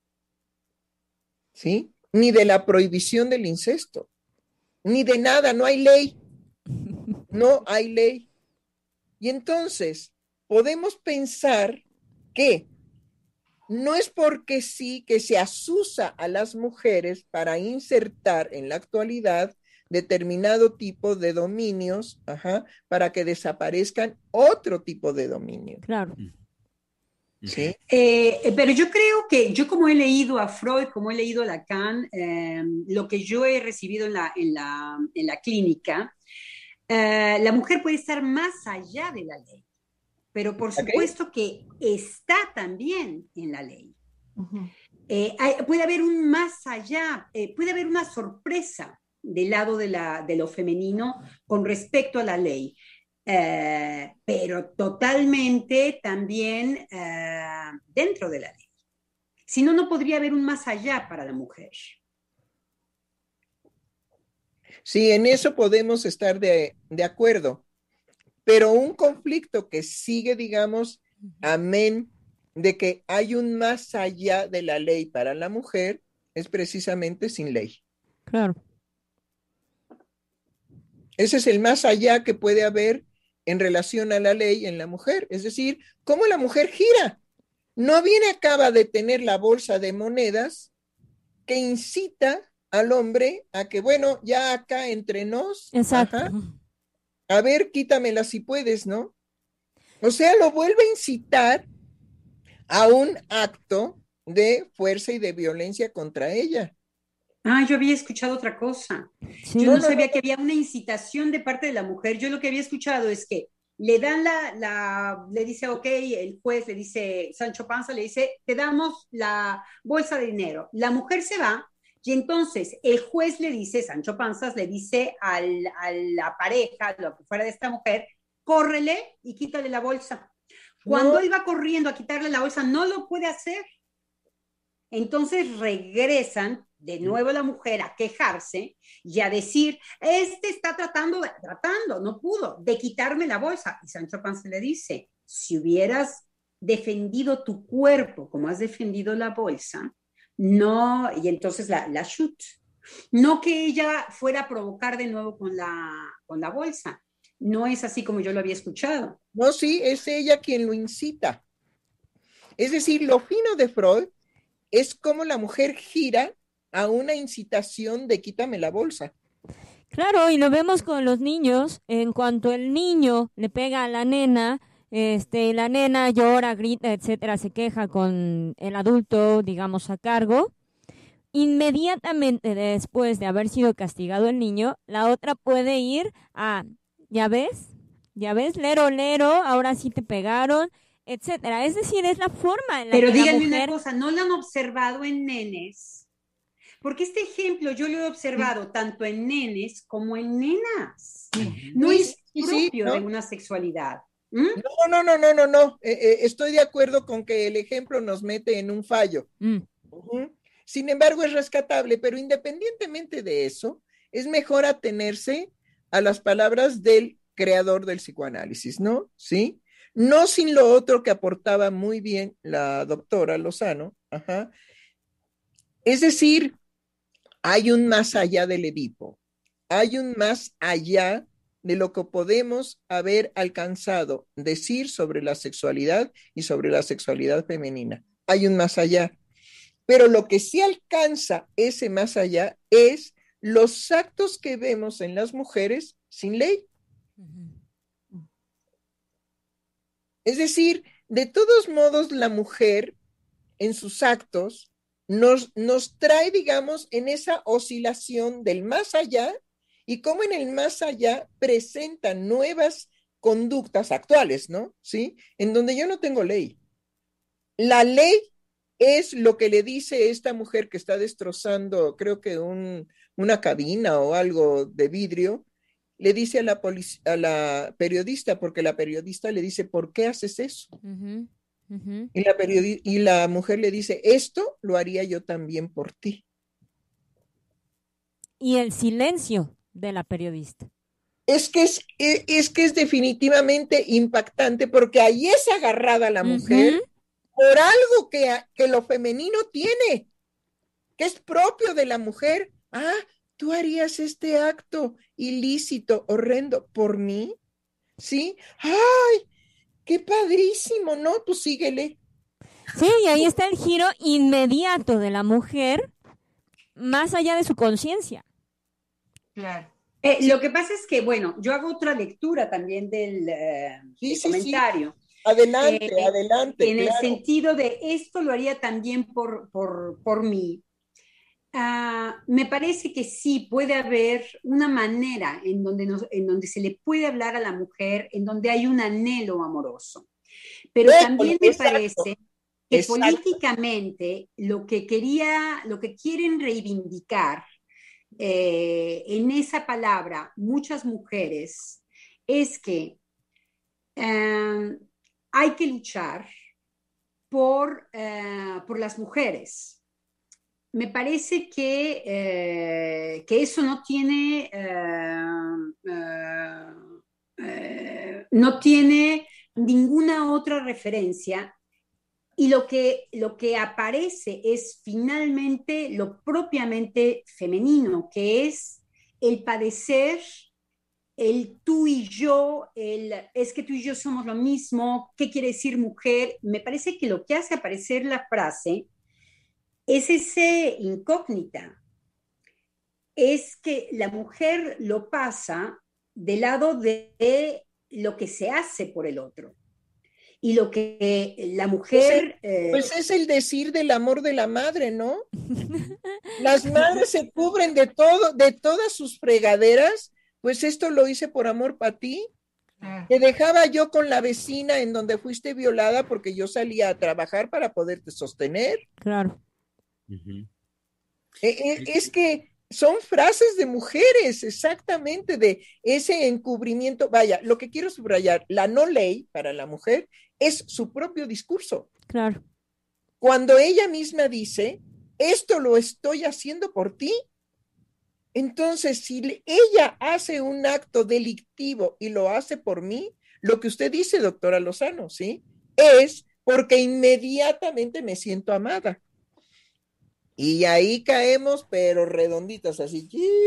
Speaker 5: ¿sí? Ni de la prohibición del incesto, ni de nada, no hay ley, no hay ley. Y entonces podemos pensar que no es porque sí que se asusa a las mujeres para insertar en la actualidad determinado tipo de dominios, ajá, para que desaparezcan otro tipo de dominio.
Speaker 4: Claro.
Speaker 5: ¿Sí?
Speaker 3: Eh, pero yo creo que yo como he leído a Freud, como he leído a Lacan, eh, lo que yo he recibido en la, en la, en la clínica, eh, la mujer puede estar más allá de la ley, pero por
Speaker 5: ¿Okay?
Speaker 3: supuesto que está también en la ley.
Speaker 6: Ujú.
Speaker 3: Eh, hay, puede haber un más allá, eh, puede haber una sorpresa del lado de, la, de lo femenino con respecto a la ley. Eh, pero totalmente también eh, dentro de la ley. Si no, no podría haber un más allá para la mujer.
Speaker 5: Sí, en eso podemos estar de, de acuerdo, pero un conflicto que sigue, digamos, amén, de que hay un más allá de la ley para la mujer, es precisamente sin ley.
Speaker 4: Claro.
Speaker 5: Ese es el más allá que puede haber en relación a la ley en la mujer. Es decir, cómo la mujer gira. No viene, acaba de tener la bolsa de monedas que incita al hombre a que, bueno, ya acá entre nos,
Speaker 4: Exacto.
Speaker 5: ajá, a ver, quítamela si puedes, ¿no? O sea, lo vuelve a incitar a un acto de fuerza y de violencia contra ella.
Speaker 3: Ah, yo había escuchado otra cosa.
Speaker 4: Sí.
Speaker 3: Yo
Speaker 5: No,
Speaker 3: no,
Speaker 5: no,
Speaker 3: sabía
Speaker 5: no.
Speaker 3: que había una incitación de parte de la mujer. Yo lo que había escuchado es que le dan la, la, le dice, ok, el juez le dice, Sancho Panza le dice, te damos la bolsa de dinero. La mujer se va y entonces el juez le dice, Sancho Panzas le dice al, a la pareja, lo que fuera de esta mujer, córrele y quítale la bolsa. Cuando
Speaker 5: No.
Speaker 3: él va corriendo a quitarle la bolsa, no lo puede hacer. Entonces regresan de nuevo la mujer a quejarse y a decir, este está tratando, de, tratando, no pudo, de quitarme la bolsa. Y Sancho Panza le dice, si hubieras defendido tu cuerpo como has defendido la bolsa, no, y entonces la, la shoot, no que ella fuera a provocar de nuevo con la, con la bolsa. No es así como yo lo había escuchado.
Speaker 5: No, sí, es ella quien lo incita. Es decir, lo fino de Freud es como la mujer gira a una incitación de quítame la bolsa.
Speaker 4: Claro, y lo vemos con los niños. En cuanto el niño le pega a la nena, este, la nena llora, grita, etcétera, se queja con el adulto, digamos, a cargo. Inmediatamente después de haber sido castigado el niño, la otra puede ir a, ¿ya ves? ¿Ya ves? Lero, lero, ahora sí te pegaron, etcétera. Es decir, es la forma en la
Speaker 3: Pero
Speaker 4: que
Speaker 3: díganme
Speaker 4: la mujer...
Speaker 3: una cosa, ¿no lo han observado en nenes? Porque este ejemplo yo lo he observado tanto en nenes como en nenas. No
Speaker 5: Sí,
Speaker 3: es
Speaker 5: sí, sí,
Speaker 3: propio
Speaker 5: ¿no?
Speaker 3: de una sexualidad. ¿Mm?
Speaker 5: No, no, no, no, no, no. Eh, eh, estoy de acuerdo con que el ejemplo nos mete en un fallo.
Speaker 4: Mm,
Speaker 5: Ujú. Sin embargo, es rescatable, pero independientemente de eso, es mejor atenerse a las palabras del creador del psicoanálisis, ¿no? ¿Sí? No sin lo otro que aportaba muy bien la doctora Lozano. Ajá. Es decir, hay un más allá del Edipo, hay un más allá de lo que podemos haber alcanzado decir sobre la sexualidad y sobre la sexualidad femenina. Hay un más allá. Pero lo que sí alcanza ese más allá es los actos que vemos en las mujeres sin ley.
Speaker 4: ujú.
Speaker 5: Es decir, de todos modos, la mujer en sus actos nos, nos trae, digamos, en esa oscilación del más allá y cómo en el más allá presenta nuevas conductas actuales, ¿no? ¿Sí? En donde yo no tengo ley. La ley es lo que le dice esta mujer que está destrozando, creo que un, una cabina o algo de vidrio, le dice a la, a la periodista, porque la periodista le dice, ¿por qué haces eso?
Speaker 4: Uh-huh, uh-huh.
Speaker 5: Y la, y la mujer le dice, esto lo haría yo también por ti.
Speaker 4: Y el silencio de la periodista.
Speaker 5: Es que es, es, es que es definitivamente impactante porque ahí es agarrada la mujer uh-huh. por algo que, que lo femenino tiene, que es propio de la mujer. Ah, tú harías este acto ilícito, horrendo, por mí. ¿sí? ¡Ay! ¡Qué padrísimo! ¿No? Tú síguele.
Speaker 4: Sí, y ahí está el giro inmediato de la mujer, más allá de su conciencia.
Speaker 6: Claro.
Speaker 3: Eh, lo que pasa es que, bueno, yo hago otra lectura también del, eh,
Speaker 5: Sí,
Speaker 3: del
Speaker 5: sí, sí.
Speaker 3: comentario.
Speaker 5: Adelante,
Speaker 3: Eh,
Speaker 5: adelante,
Speaker 3: en el
Speaker 5: claro.
Speaker 3: sentido de esto lo haría también por, por, por mí. Ah, me parece que sí puede haber una manera en donde, nos- en donde se le puede hablar a la mujer, en donde hay un anhelo amoroso. Pero
Speaker 5: École,
Speaker 3: también me
Speaker 5: exacto,
Speaker 3: parece que
Speaker 5: exacto.
Speaker 3: políticamente lo que quería, lo que quieren reivindicar eh, en esa palabra muchas mujeres es que eh, hay que luchar por, eh, por las mujeres. Me parece que, eh, que eso no tiene, eh, eh, eh, no tiene ninguna otra referencia y lo que, lo que aparece es finalmente lo propiamente femenino, que es el padecer, el tú y yo, el es que tú y yo somos lo mismo, ¿qué quiere decir mujer? Me parece que lo que hace aparecer la frase es ese incógnita, es que la mujer lo pasa del lado de lo que se hace por el otro. Y lo que la
Speaker 5: Pues es,
Speaker 3: mujer... Eh,
Speaker 5: pues es el decir del amor de la madre, ¿no? Las madres se cubren de todo, de todas sus fregaderas, pues esto lo hice por amor para ti.
Speaker 6: Claro.
Speaker 5: Te dejaba yo con la vecina en donde fuiste violada porque yo salía a trabajar para poderte sostener.
Speaker 4: Claro.
Speaker 2: Ujú.
Speaker 5: Eh, eh, es que son frases de mujeres, exactamente, de ese encubrimiento. Vaya, lo que quiero subrayar, la no ley para la mujer es su propio discurso.
Speaker 4: Claro.
Speaker 5: Cuando ella misma dice, esto lo estoy haciendo por ti, entonces si ella hace un acto delictivo y lo hace por mí, lo que usted dice, doctora Lozano, ¿sí? Es porque inmediatamente me siento amada. Y ahí caemos, pero redonditas, así.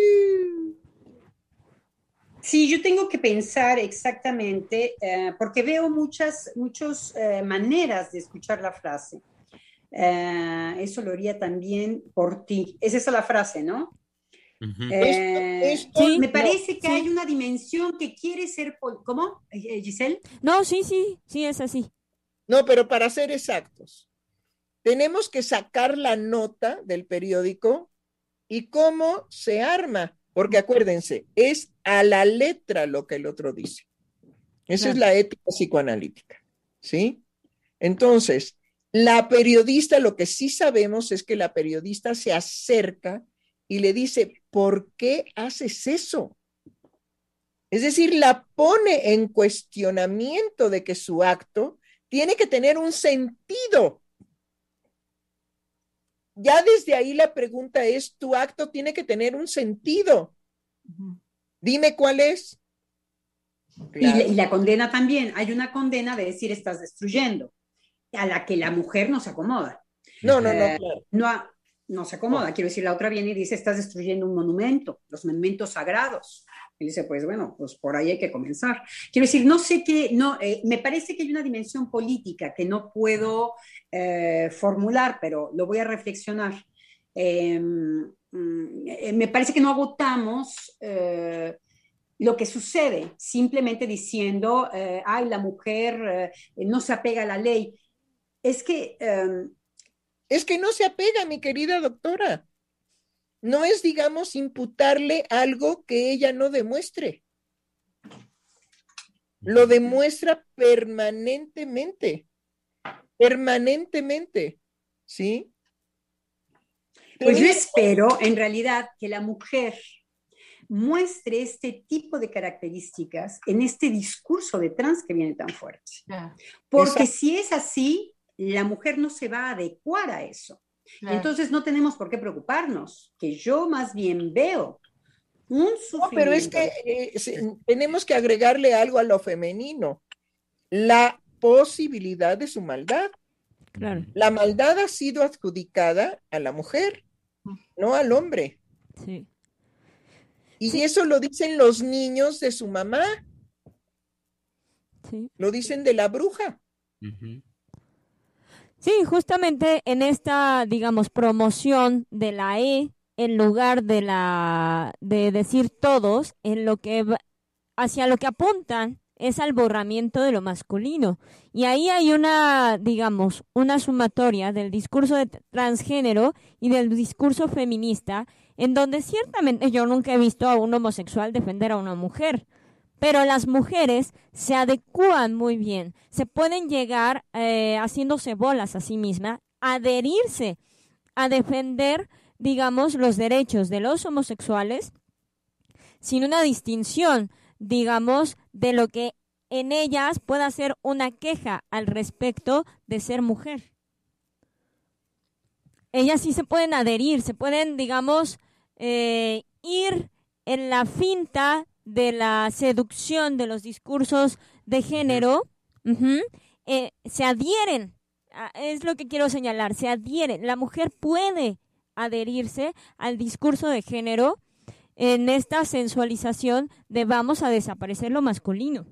Speaker 3: Sí, yo tengo que pensar exactamente, eh, porque veo muchas, muchas eh, maneras de escuchar la frase. Eh, eso lo haría también por ti. Es esa la frase, ¿no?
Speaker 2: Ujú.
Speaker 5: Esto,
Speaker 3: Eh,
Speaker 5: esto,
Speaker 4: Sí,
Speaker 3: me
Speaker 5: no,
Speaker 3: parece que
Speaker 4: sí.
Speaker 3: hay una dimensión que quiere ser... pol- ¿Cómo, eh, Giselle?
Speaker 4: No, sí, sí, sí, es así.
Speaker 5: no, pero para ser exactos, tenemos que sacar la nota del periódico y cómo se arma, porque acuérdense, es a la letra lo que el otro dice. Esa es
Speaker 4: Claro.
Speaker 5: la ética psicoanalítica, ¿sí? Entonces, la periodista, lo que sí sabemos es que la periodista se acerca y le dice, ¿por qué haces eso? Es decir, la pone en cuestionamiento de que su acto tiene que tener un sentido. Ya desde ahí la pregunta es, tu acto tiene que tener un sentido.
Speaker 6: Ujú.
Speaker 5: Dime cuál es.
Speaker 3: Y, la-
Speaker 5: Claro.
Speaker 3: y la condena también. Hay una condena de decir estás destruyendo, a la que la mujer no se acomoda.
Speaker 5: No, no, no,
Speaker 3: Eh,
Speaker 5: claro.
Speaker 3: no, ha- no se acomoda. Quiero decir, la otra viene y dice, estás destruyendo un monumento, los monumentos sagrados. Y dice, pues bueno, pues por ahí hay que comenzar. Quiero decir, no sé qué, no, eh, me parece que hay una dimensión política que no puedo eh, formular, pero lo voy a reflexionar. Eh, mm, eh, me parece que no agotamos eh, lo que sucede, simplemente diciendo, eh, ay, la mujer eh, no se apega a la ley. Es que eh,
Speaker 5: Es que no se apega, mi querida doctora. No es, digamos, imputarle algo que ella no demuestre. Lo demuestra permanentemente, permanentemente, ¿sí?
Speaker 3: pues yo
Speaker 5: Tenemos,
Speaker 3: espero en realidad que la mujer muestre este tipo de características en este discurso de trans que viene tan fuerte.
Speaker 6: Ya,
Speaker 3: Porque
Speaker 5: exacto,
Speaker 3: si es así, la mujer no se va a adecuar a eso. Y
Speaker 6: claro.
Speaker 3: entonces no tenemos por qué preocuparnos, que yo más bien veo un
Speaker 5: no, pero es
Speaker 3: sufrimiento.
Speaker 5: que eh, se- tenemos que agregarle algo a lo femenino, la posibilidad de su maldad.
Speaker 4: Claro.
Speaker 5: La maldad ha sido adjudicada a la mujer, no al hombre.
Speaker 4: Sí.
Speaker 5: Y
Speaker 4: Sí.
Speaker 5: eso lo dicen los niños de su mamá.
Speaker 4: Sí.
Speaker 5: Lo dicen de la bruja.
Speaker 2: Ujú.
Speaker 4: Sí, justamente en esta, digamos, promoción de la E, en lugar de la de decir todos, en lo que va- hacia lo que apuntan es al borramiento de lo masculino. Y ahí hay una, digamos, una sumatoria del discurso de transgénero y del discurso feminista, en donde ciertamente yo nunca he visto a un homosexual defender a una mujer. Pero las mujeres se adecúan muy bien, se pueden llegar eh, haciéndose bolas a sí mismas, adherirse a defender, digamos, los derechos de los homosexuales sin una distinción, digamos, de lo que en ellas pueda ser una queja al respecto de ser mujer. Ellas sí se pueden adherir, se pueden, digamos, eh, ir en la finta de la seducción de los discursos de género, ujú, eh, se adhieren, a- es lo que quiero señalar, se adhieren. La mujer puede adherirse al discurso de género en esta sensualización de vamos a desaparecer lo masculino.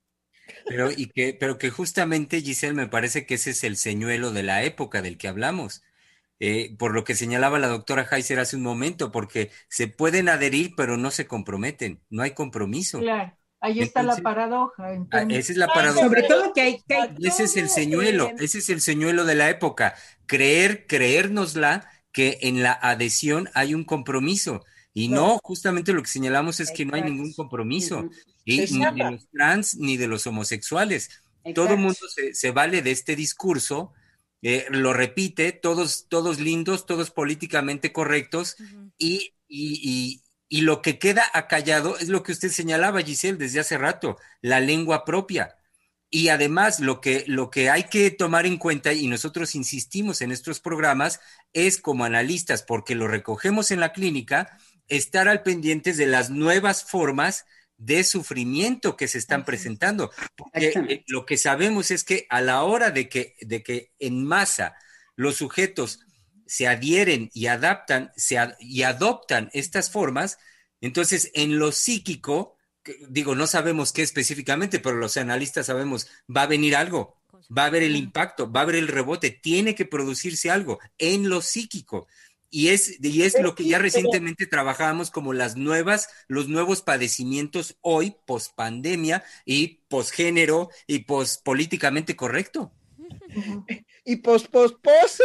Speaker 2: Pero, y que, pero que justamente, Giselle, me parece que ese es el señuelo de la época del que hablamos. Eh, por lo que señalaba la doctora Heiser hace un momento, porque se pueden adherir, pero no se comprometen, no hay compromiso.
Speaker 6: Claro, ahí está la
Speaker 2: Entonces,
Speaker 6: paradoja.
Speaker 2: ah,
Speaker 6: Entonces,
Speaker 2: esa es la
Speaker 3: Y
Speaker 2: paradoja.
Speaker 3: sobre todo que hay, que hay
Speaker 2: Y ese es el
Speaker 3: todo,
Speaker 2: señuelo,
Speaker 3: eh,
Speaker 2: ese es el señuelo de la época. Creer, creérnosla que en la adhesión hay un compromiso. Y
Speaker 3: no,
Speaker 2: no, justamente lo que señalamos es que no hay
Speaker 3: exacto.
Speaker 2: ningún compromiso.
Speaker 3: Ujú.
Speaker 2: Y
Speaker 5: Es
Speaker 2: ni de
Speaker 5: nada.
Speaker 2: los trans ni de los homosexuales. Todo el
Speaker 3: Exacto.
Speaker 2: mundo se, se vale de este discurso, eh, lo repite, todos, todos lindos, todos políticamente correctos,
Speaker 4: Ujú.
Speaker 2: y, y, y, y lo que queda acallado es lo que usted señalaba, Giselle, desde hace rato, la lengua propia. Y además, lo que, lo que hay que tomar en cuenta, y nosotros insistimos en estos programas, es como analistas, porque lo recogemos en la clínica, estar al pendientes de las nuevas formas de sufrimiento que se están
Speaker 6: así es.
Speaker 2: presentando. Porque eh,
Speaker 3: Exactamente.
Speaker 2: lo que sabemos es que a la hora de que, de que en masa los sujetos se adhieren y adaptan se ad- y adoptan estas formas, entonces en lo psíquico, que, digo, no sabemos qué específicamente, pero los analistas sabemos, va a venir algo, va a haber el impacto, va a haber el rebote, tiene que producirse algo en lo psíquico. Y es, y es lo que ya recientemente trabajábamos como las nuevas, los nuevos padecimientos hoy, post pandemia y post género y post políticamente correcto.
Speaker 6: Ujú.
Speaker 5: Y pos, pos, pos.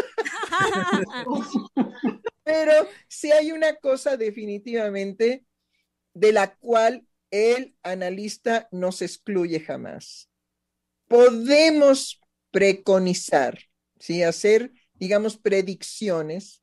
Speaker 5: Pero sí hay una cosa definitivamente de la cual el analista no se excluye jamás. Podemos preconizar, ¿sí? Hacer, digamos, predicciones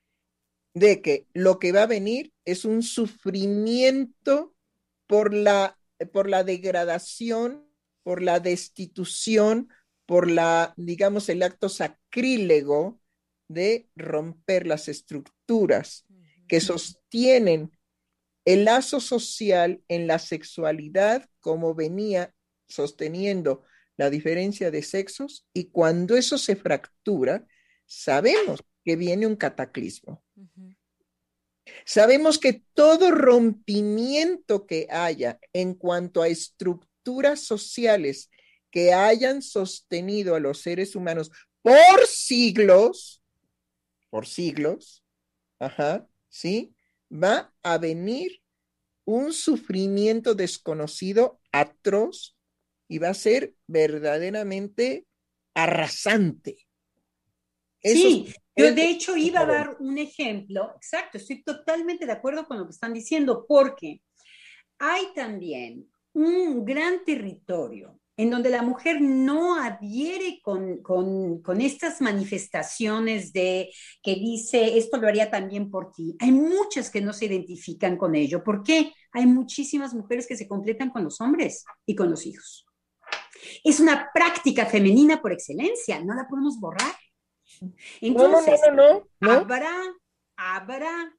Speaker 5: de que lo que va a venir es un sufrimiento por la, por la degradación, por la destitución, por la, digamos, el acto sacrílego de romper las estructuras que sostienen el lazo social en la sexualidad como venía sosteniendo la diferencia de sexos, y cuando eso se fractura, sabemos que viene un cataclismo.
Speaker 4: Ujú.
Speaker 5: Sabemos que todo rompimiento que haya en cuanto a estructuras sociales que hayan sostenido a los seres humanos por siglos, por siglos, ajá, ¿sí? Va a venir un sufrimiento desconocido, atroz, y va a ser verdaderamente arrasante. Eso
Speaker 3: Sí, yo
Speaker 5: es
Speaker 3: de hecho
Speaker 5: por
Speaker 3: iba a
Speaker 5: favor.
Speaker 3: dar un ejemplo, exacto, estoy totalmente de acuerdo con lo que están diciendo, porque hay también un gran territorio en donde la mujer no adhiere con, con, con estas manifestaciones de que dice, esto lo haría también por ti. Hay muchas que no se identifican con ello. ¿Por qué? Hay muchísimas mujeres que se completan con los hombres y con los hijos. Es una práctica femenina por excelencia, no la podemos borrar.
Speaker 5: No, no, no,
Speaker 3: Entonces,
Speaker 5: no, no, no.
Speaker 3: habrá, habrá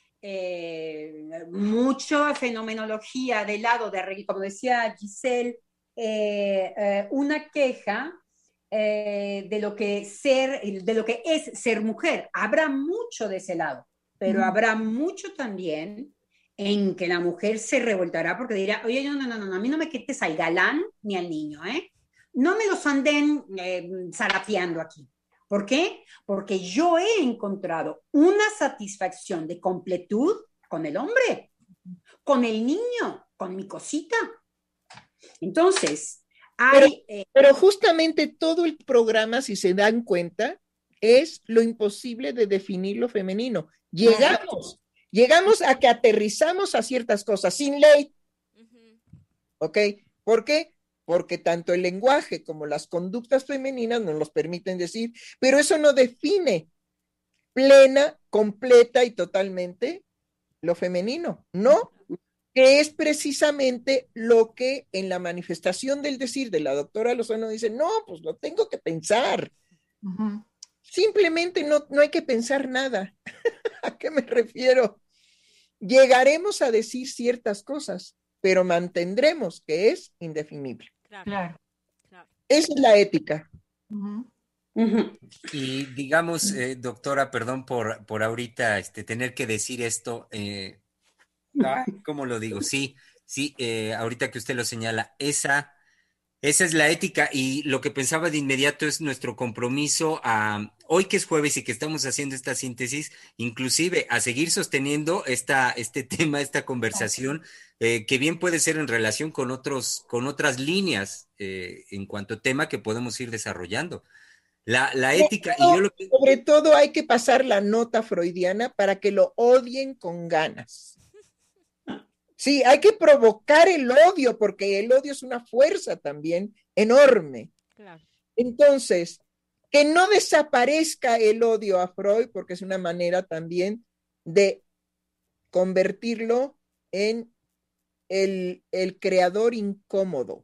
Speaker 3: eh, mucha fenomenología del lado de, como decía Giselle, eh, eh, una queja eh, de lo que ser, de lo que es ser mujer. Habrá mucho de ese lado, pero
Speaker 6: Ujú.
Speaker 3: habrá mucho también en que la mujer se revoltará porque dirá, oye, no, no, no, no, a mí no me quites al galán ni al niño, ¿eh? No me los anden eh, zarapeando aquí. ¿Por qué? Porque yo he encontrado una satisfacción de completud con el hombre, con el niño, con mi cosita. Entonces, hay...
Speaker 5: Pero,
Speaker 3: eh,
Speaker 5: pero justamente todo el programa, si se dan cuenta, es lo imposible de definir lo femenino. Llegamos, llegamos a que aterrizamos a ciertas cosas sin ley. ¿Ok? ¿Por qué? Porque tanto el lenguaje como las conductas femeninas nos los permiten decir, pero eso no define plena, completa y totalmente lo femenino, ¿no? Que es precisamente lo que en la manifestación del decir de la doctora Lozano dice, no, pues lo tengo que pensar. Uh-huh. Simplemente no, no hay que pensar nada. ¿A qué me refiero? Llegaremos a decir ciertas cosas, pero mantendremos que es indefinible.
Speaker 6: Claro.
Speaker 5: Esa es la ética.
Speaker 6: Uh-huh.
Speaker 2: Uh-huh. Y digamos, eh, doctora, perdón por, por ahorita este, tener que decir esto, eh, ¿cómo lo digo? Sí, sí, eh, ahorita que usted lo señala, esa, esa es la ética y lo que pensaba de inmediato es nuestro compromiso a, hoy que es jueves y que estamos haciendo esta síntesis, inclusive a seguir sosteniendo esta, este tema, esta conversación, eh, que bien puede ser en relación con otros, con otras líneas eh, en cuanto a tema que podemos ir desarrollando. La, la ética
Speaker 5: no,
Speaker 2: y yo lo que...
Speaker 5: Sobre todo hay que pasar la nota freudiana para que lo odien con ganas. Sí, hay que provocar el odio porque el odio es una fuerza también enorme. Claro. Entonces, que no desaparezca el odio a Freud porque es una manera también de convertirlo en el, el creador incómodo,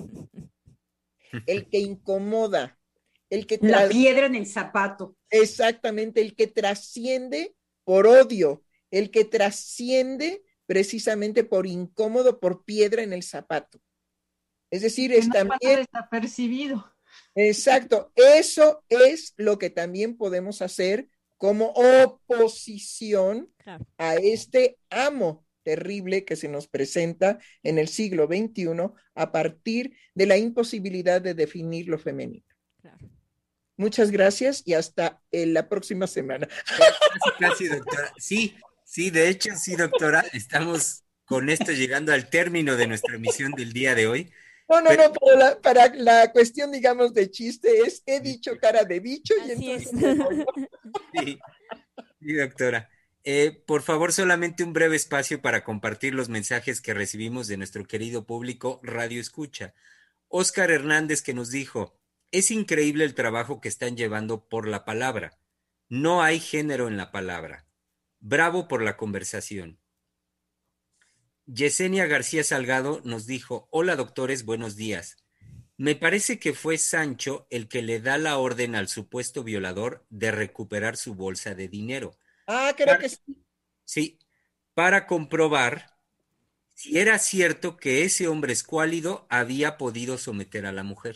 Speaker 5: el que incomoda. El que
Speaker 3: la piedra en el zapato.
Speaker 5: Exactamente, el que trasciende por odio, el que trasciende precisamente por incómodo, por piedra en el zapato. Es decir,
Speaker 6: que
Speaker 5: es
Speaker 6: no
Speaker 5: también...
Speaker 6: pasa desapercibido.
Speaker 5: Exacto, eso es lo que también podemos hacer como oposición claro. a este amo terrible que se nos presenta en el siglo veintiuno a partir de la imposibilidad de definir lo femenino. Claro. Muchas gracias y hasta eh, la próxima semana.
Speaker 2: Casi, casi, doctora. Sí, sí, de hecho, sí, doctora. Estamos con esto llegando al término de nuestra emisión del día de hoy.
Speaker 5: No, no, pero... no, para la, para la cuestión, digamos, de chiste es, he dicho cara de bicho y
Speaker 4: Así
Speaker 5: entonces...
Speaker 4: es.
Speaker 2: Sí, sí, doctora. Eh, por favor, solamente un breve espacio para compartir los mensajes que recibimos de nuestro querido público Radio Escucha. Óscar Hernández que nos dijo... Es increíble el trabajo que están llevando por la palabra. No hay género en la palabra. Bravo por la conversación. Yesenia García Salgado nos dijo, hola doctores, buenos días. Me parece que fue Sancho el que le da la orden al supuesto violador de recuperar su bolsa de dinero.
Speaker 5: Ah, creo
Speaker 2: para,
Speaker 5: que sí.
Speaker 2: Sí, para comprobar si era cierto que ese hombre escuálido había podido someter a la mujer.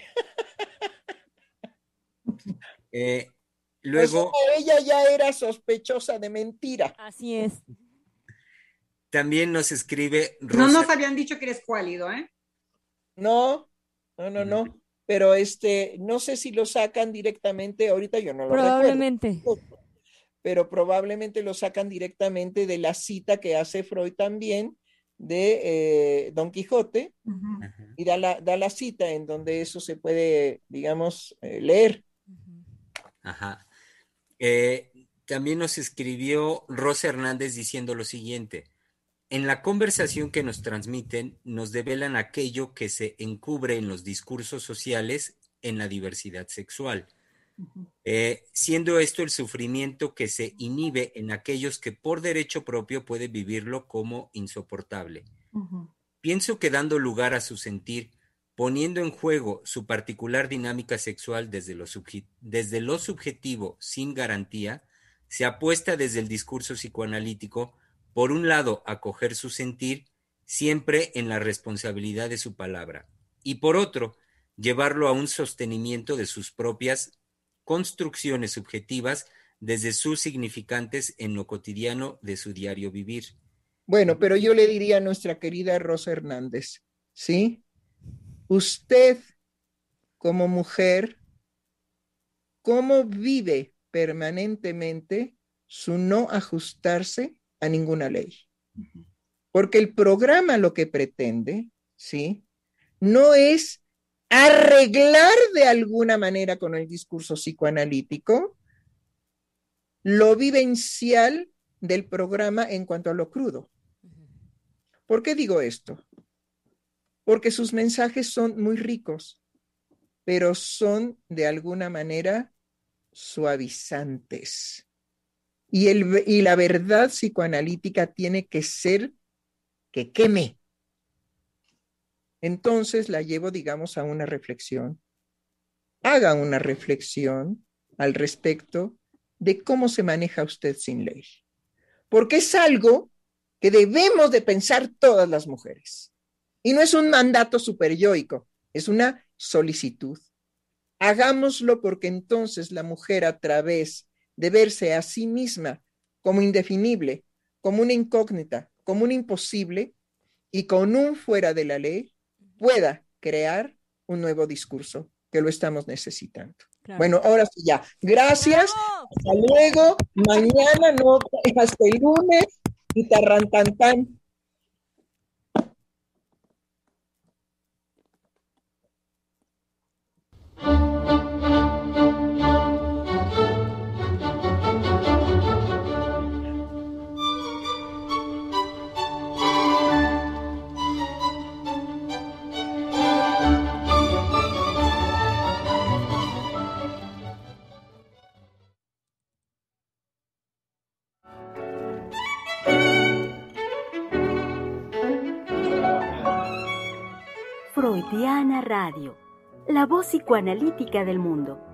Speaker 2: Eh, luego,
Speaker 5: o sea, ella ya era sospechosa de mentira.
Speaker 4: Así es.
Speaker 2: También nos escribe
Speaker 3: Rosa. No nos habían dicho que eres cuálido, ¿eh?
Speaker 5: No, no, no, no. Pero este, no sé si lo sacan directamente, ahorita yo no lo
Speaker 4: probablemente.
Speaker 5: recuerdo. Pero probablemente lo sacan directamente de la cita que hace Freud también de eh, Don Quijote, uh-huh. y da la, da la cita en donde eso se puede, digamos, eh, leer.
Speaker 2: Ajá. Eh, también nos escribió Rosa Hernández diciendo lo siguiente. En la conversación que nos transmiten, nos develan aquello que se encubre en los discursos sociales en la diversidad sexual. Uh-huh. Eh, siendo esto el sufrimiento que se inhibe en aquellos que por derecho propio pueden vivirlo como insoportable. Uh-huh. Pienso que dando lugar a su sentir, poniendo en juego su particular dinámica sexual desde lo, subje- desde lo subjetivo sin garantía, se apuesta desde el discurso psicoanalítico, por un lado, acoger su sentir, siempre en la responsabilidad de su palabra, y por otro, llevarlo a un sostenimiento de sus propias construcciones subjetivas desde sus significantes en lo cotidiano de su diario vivir.
Speaker 5: Bueno, pero yo le diría a nuestra querida Rosa Hernández, ¿sí? Usted, como mujer, ¿cómo vive permanentemente su no ajustarse a ninguna ley? Porque el programa lo que pretende, ¿sí? No es arreglar de alguna manera con el discurso psicoanalítico lo vivencial del programa en cuanto a lo crudo. ¿Por qué digo esto? Porque sus mensajes son muy ricos, pero son de alguna manera suavizantes. Y, el, y la verdad psicoanalítica tiene que ser que queme. Entonces la llevo, digamos, a una reflexión. Haga una reflexión al respecto de cómo se maneja usted sin ley. Porque es algo que debemos de pensar todas las mujeres. Y no es un mandato superyoico, es una solicitud. Hagámoslo porque entonces la mujer, a través de verse a sí misma como indefinible, como una incógnita, como un imposible, y con un fuera de la ley, pueda crear un nuevo discurso, que lo estamos necesitando. Claro. Bueno, ahora sí ya. Gracias. ¡Bravo! Hasta luego. Mañana, no, hasta el lunes. Y tarrantantán.
Speaker 1: Freudiana Radio, la voz psicoanalítica del mundo.